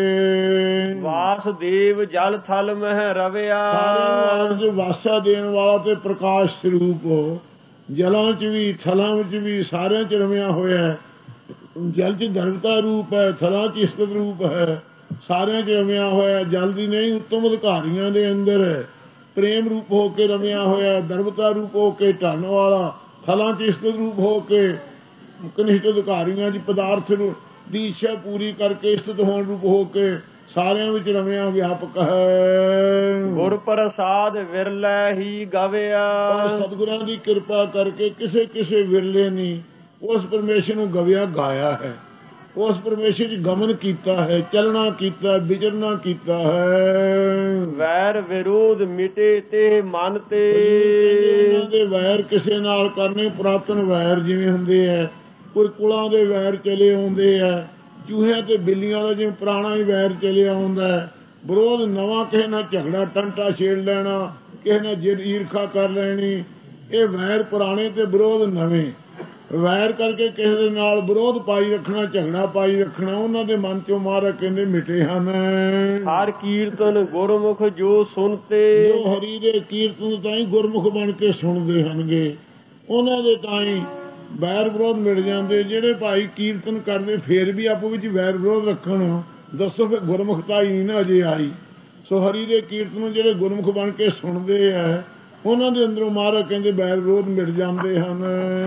ਵਾਸਦੇਵ ਜਲ ਥਲ ਮਹਿ ਰਵਿਆ ਸਾਰਿਆਂ ਨੂੰ ਵਾਸਾ ਦੇਣ ਵਾਲਾ ਤੇ ਪ੍ਰਕਾਸ਼ ਸਰੂਪ ਹੋ, ਜਲਾਂ 'ਚ ਵੀ ਥਲਾਂ ਵਿੱਚ ਵੀ ਸਾਰਿਆਂ 'ਚ ਰਮਿਆ ਹੋਇਆ ਹੈ। ਜਲ 'ਚ ਦਰਵਤਾ ਰੂਪ ਹੈ, ਥਲਾਂ 'ਚ ਇਸਤਤ ਰੂਪ ਹੈ, ਸਾਰਿਆਂ 'ਚ ਰਮਿਆ ਹੋਇਆ। ਜਲ ਦੀ ਨਹੀਂ ਉੱਤਮ ਅਧਿਕਾਰੀਆਂ ਦੇ ਅੰਦਰ ਪ੍ਰੇਮ ਰੂਪ ਹੋ ਕੇ ਰਮਿਆ ਹੋਇਆ, ਦਰਵਤਾ ਰੂਪ ਹੋ ਕੇ ਢਾਲਣ ਵਾਲਾ, ਥਲਾਂ 'ਚ ਇਸਤਤ ਰੂਪ ਹੋ ਕੇ ਕਨਿਸ਼ਟ ਅਧਿਕਾਰੀਆਂ 'ਚ ਪਦਾਰਥ ਦੀ ਇੱਛਾ ਪੂਰੀ ਕਰਕੇ ਇਸਤਤ ਹੋਣ ਰੂਪ ਹੋ ਕੇ ਸਾਰਿਆਂ ਵਿੱਚ ਰਮਿਆ ਵਿਆਪਕ ਹੈ। ਗੁਰ ਪ੍ਰਸਾਦ ਵਿਰਲੇ ਹੀ ਗਵਿਆ ਸਤਿਗੁਰਾਂ ਦੀ ਕਿਰਪਾ ਕਰਕੇ ਕਿਸੇ ਕਿਸੇ ਵਿਰਲੇ ਨਹੀਂ ਉਸ ਪਰਮੇਸ਼ਰ ਨੂੰ ਗਵਿਆ ਗਾਇਆ ਹੈ, ਉਸ ਪਰਮੇਸ਼ਰ 'ਚ ਗਮਨ ਕੀਤਾ ਹੈ, ਚੱਲਣਾ ਕੀਤਾ, ਵਿਚਰਨਾ ਕੀਤਾ ਹੈ। ਵੈਰ ਵਿਰੋਧ ਮਿਟੇ ਤੇ ਮਨ ਤੇ ਉਹਨਾਂ ਦੇ ਵੈਰ ਕਿਸੇ ਨਾਲ ਕਰਨੇ ਪੁਰਾਤਨ ਵੈਰ ਜਿਵੇਂ ਹੁੰਦੇ ਹੈ, ਕੋਈ ਕੁਲਾਂ ਦੇ ਵੈਰ ਚਲੇ ਆਉਂਦੇ ਆ, ਚੂਹਿਆਂ ਤੇ ਬਿੱਲੀਆਂ ਦਾ ਜਿਵੇਂ ਪੁਰਾਣਾ ਹੀ ਵੈਰ ਚਲਿਆ ਆਉਂਦਾ ਹੈ। ਵਿਰੋਧ ਨਵਾਂ, ਕਿਸੇ ਨਾਲ ਝਗੜਾ ਟੰਟਾ ਛੇੜ ਲੈਣਾ, ਕਿਸੇ ਨਾਲ ਜਿੱਦ ਈਰਖਾ ਕਰ ਲੈਣੀ, ਇਹ ਵੈਰ ਪੁਰਾਣੇ ਤੇ ਵਿਰੋਧ ਨਵੇਂ। ਵੈਰ ਕਰਕੇ ਕਿਸੇ ਦੇ ਨਾਲ ਵਿਰੋਧ ਪਾਈ ਰੱਖਣਾ, ਝਗੜਾ ਪਾਈ ਰੱਖਣਾ, ਉਹਨਾਂ ਦੇ ਮਨ ਚੋਂ ਮਹਾਰਾਜ ਕਹਿੰਦੇ ਮਿਟੇ ਹਨ। ਹਰ ਕੀਰਤਨ ਗੁਰਮੁਖ ਜੋ ਸੁਣਤੇ ਜੋ ਹਰੀ ਦੇ ਕੀਰਤਨ ਤਾਂ ਹੀ ਗੁਰਮੁਖ ਬਣ ਕੇ ਸੁਣਦੇ ਹਨਗੇ, ਉਹਨਾਂ ਦੇ ਤਾਂ ਹੀ ਵੈਰ ਵਿਰੋਧ ਮਿਟ ਜਾਂਦੇ। ਜਿਹੜੇ ਭਾਈ ਕੀਰਤਨ ਕਰਦੇ ਫੇਰ ਵੀ ਆਪੋ ਵਿੱਚ ਵੈਰ ਵਿਰੋਧ ਰੱਖਣ, ਦੱਸੋ ਫਿਰ ਗੁਰਮੁਖਤਾ ਹੀ ਨਹੀਂ ਨਾ ਅਜੇ ਆਈ। ਸੋ ਹਰੀ ਦੇ ਕੀਰਤਨ ਜਿਹੜੇ ਗੁਰਮੁਖ ਬਣ ਕੇ ਸੁਣਦੇ ਆ, ਉਹਨਾਂ ਦੇ ਅੰਦਰੋਂ ਮਹਾਰਾਜ ਕਹਿੰਦੇ ਵੈਰ ਵਿਰੋਧ ਮਿਟ ਜਾਂਦੇ ਹਨ।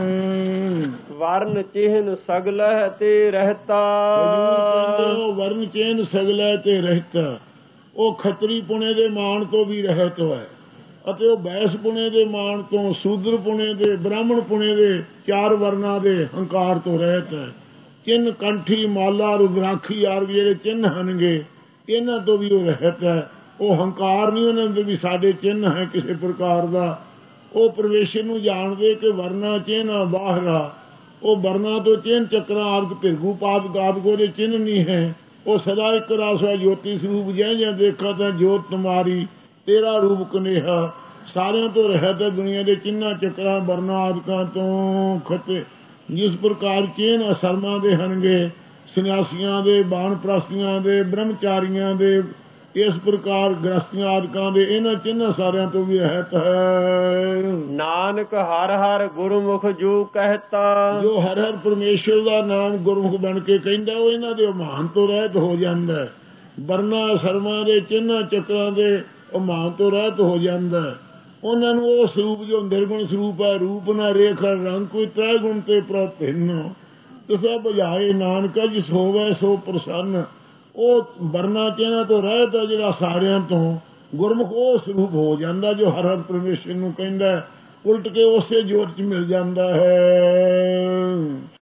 ਵਰਨ ਚਿਹਨ ਸਗਲਹਿ ਤੇ ਰਹਿਤਾ ਵਰਨ ਚਿਹਨ ਸਗਲਹਿ ਤੇ ਰਹਿਤਾ, ਉਹ ਖੱਤਰੀ ਪੁਣੇ ਦੇ ਮਾਣ ਤੋਂ ਵੀ ਰਹਿਤ ਹੈ, ਅਤੇ ਉਹ ਬੈਸ ਪੁਣੇ ਦੇ ਮਾਣ ਤੋਂ, ਸੂਦਰ ਪੁਣੇ ਦੇ, ਬ੍ਰਾਹਮਣ ਪੁਣੇ ਦੇ, ਚਾਰ ਵਰਨਾਂ ਦੇ ਹੰਕਾਰ ਤੋਂ ਰਹਿਤ ਹੈ। ਚਿੰਨ ਕੰਠੀ ਮਾਲਾ ਰੁਦਰਾਖੀ ਆਦਿ ਜਿਹੜੇ ਚਿੰਨ ਹਨਗੇ, ਇਹਨਾਂ ਤੋਂ ਵੀ ਉਹ ਰਹਿਤ ਹੈ। ਉਹ ਹੰਕਾਰ ਨਹੀਂ ਉਹਨਾਂ ਦੇ ਵੀ ਸਾਡੇ ਚਿੰਨ ਹੈ ਕਿਸੇ ਪ੍ਰਕਾਰ ਦਾ। ਉਹ ਪਰਮੇਸ਼ਰ ਨੂੰ ਜਾਣਦੇ ਕਿ ਵਰਨਾ ਚਿੰਨ ਬਾਹਰਾ, ਉਹ ਵਰਨਾ ਤੋਂ ਚਿੰਨ ਚੱਕਰਾਂ ਆਦਿ ਭਿਰਗੂ ਪਾਦ ਆਦਿ ਉਹਦੇ ਚਿੰਨ ਨਹੀਂ ਹੈ। ਉਹ ਸਦਾ ਇੱਕ ਰਸ ਹੈ, ਜੋਤੀ ਸਰੂਪ ਜੈ ਜੈ ਦੇਖਾ ਤਾਂ ਜੋਤ ਤੁਮਾਰੀ ਤੇਰਾ ਰੂਪ ਕਨੇਹਾ। ਸਾਰਿਆਂ ਤੋਂ ਰਹਿਤ ਹੈ ਦੁਨੀਆ ਦੇ ਚਿੰਨਾਂ ਚੱਕਰਾਂ ਵਰਨਾ ਆਦਿਕਾਂ ਤੋਂ ਖਤੇ। ਜਿਸ ਪ੍ਰਕਾਰ ਚਿੰਨ ਅਸਰਮਾਂ ਦੇ ਹਨਗੇ, ਸੰਨਿਆਸੀਆਂ ਦੇ, ਬਾਣਪ੍ਰਸਤੀਆਂ ਦੇ, ਬ੍ਰਹਮਚਾਰੀਆਂ ਦੇ, ਇਸ ਪ੍ਰਕਾਰ ਗ੍ਰਸਤੀਆਂ ਆਦਿਕਾਂ ਦੇ, ਇਹਨਾਂ ਚਿੰਨਾਂ ਸਾਰਿਆਂ ਤੋਂ ਵੀ ਰਹਿਤ ਹੈ। ਨਾਨਕ ਹਰ ਹਰ ਗੁਰਮੁਖ ਜੋ ਕਹਿਤਾ, ਜੋ ਹਰ ਹਰ ਪਰਮੇਸ਼ਰ ਦਾ ਨਾਮ ਗੁਰਮੁਖ ਬਣ ਕੇ ਕਹਿੰਦਾ, ਉਹ ਇਹਨਾਂ ਦੇ ਅਭਿਮਾਨ ਤੋਂ ਰਹਿਤ ਹੋ ਜਾਂਦਾ ਹੈ। ਵਰਨਾ ਸਰਮਾਂ ਦੇ ਚਿੰਨਾਂ ਚੱਕਰਾਂ ਦੇ ਅਭਿਮਾਨ ਤੋਂ ਰਹਿਤ ਹੋ ਜਾਂਦਾ ਹੈ। ਉਹਨਾਂ ਨੂੰ ਉਹ ਸਰੂਪ ਜੋ ਨਿਰਗੁਣ ਸਰੂਪ ਹੈ, ਰੂਪ ਨਾ ਰੇਖ ਰੰਗ ਕੋਈ ਤ੍ਰੈ ਗੁਣ ਤੇ ਪ੍ਰਭਿੰਨ, ਕਿਸੇ ਬੁਝਾਏ ਨਾਨਕਾ ਜਿਸ ਹੋਵੇ ਸੋ ਪ੍ਰਸੰਨ। ਉਹ ਵਰਨਾ ਚਿਹਨਾਂ ਤੋਂ ਰਹਿਤ ਹੈ ਜਿਹੜਾ ਸਾਰਿਆਂ ਤੋਂ, ਗੁਰਮੁਖ ਉਹ ਸਰੂਪ ਹੋ ਜਾਂਦਾ ਜੋ ਹਰ ਹਰ ਪਰਮੇਸ਼ਰ ਨੂੰ ਕਹਿੰਦਾ, ਉਲਟ ਕੇ ਉਸੇ ਜੋਤ 'ਚ ਮਿਲ ਜਾਂਦਾ ਹੈ।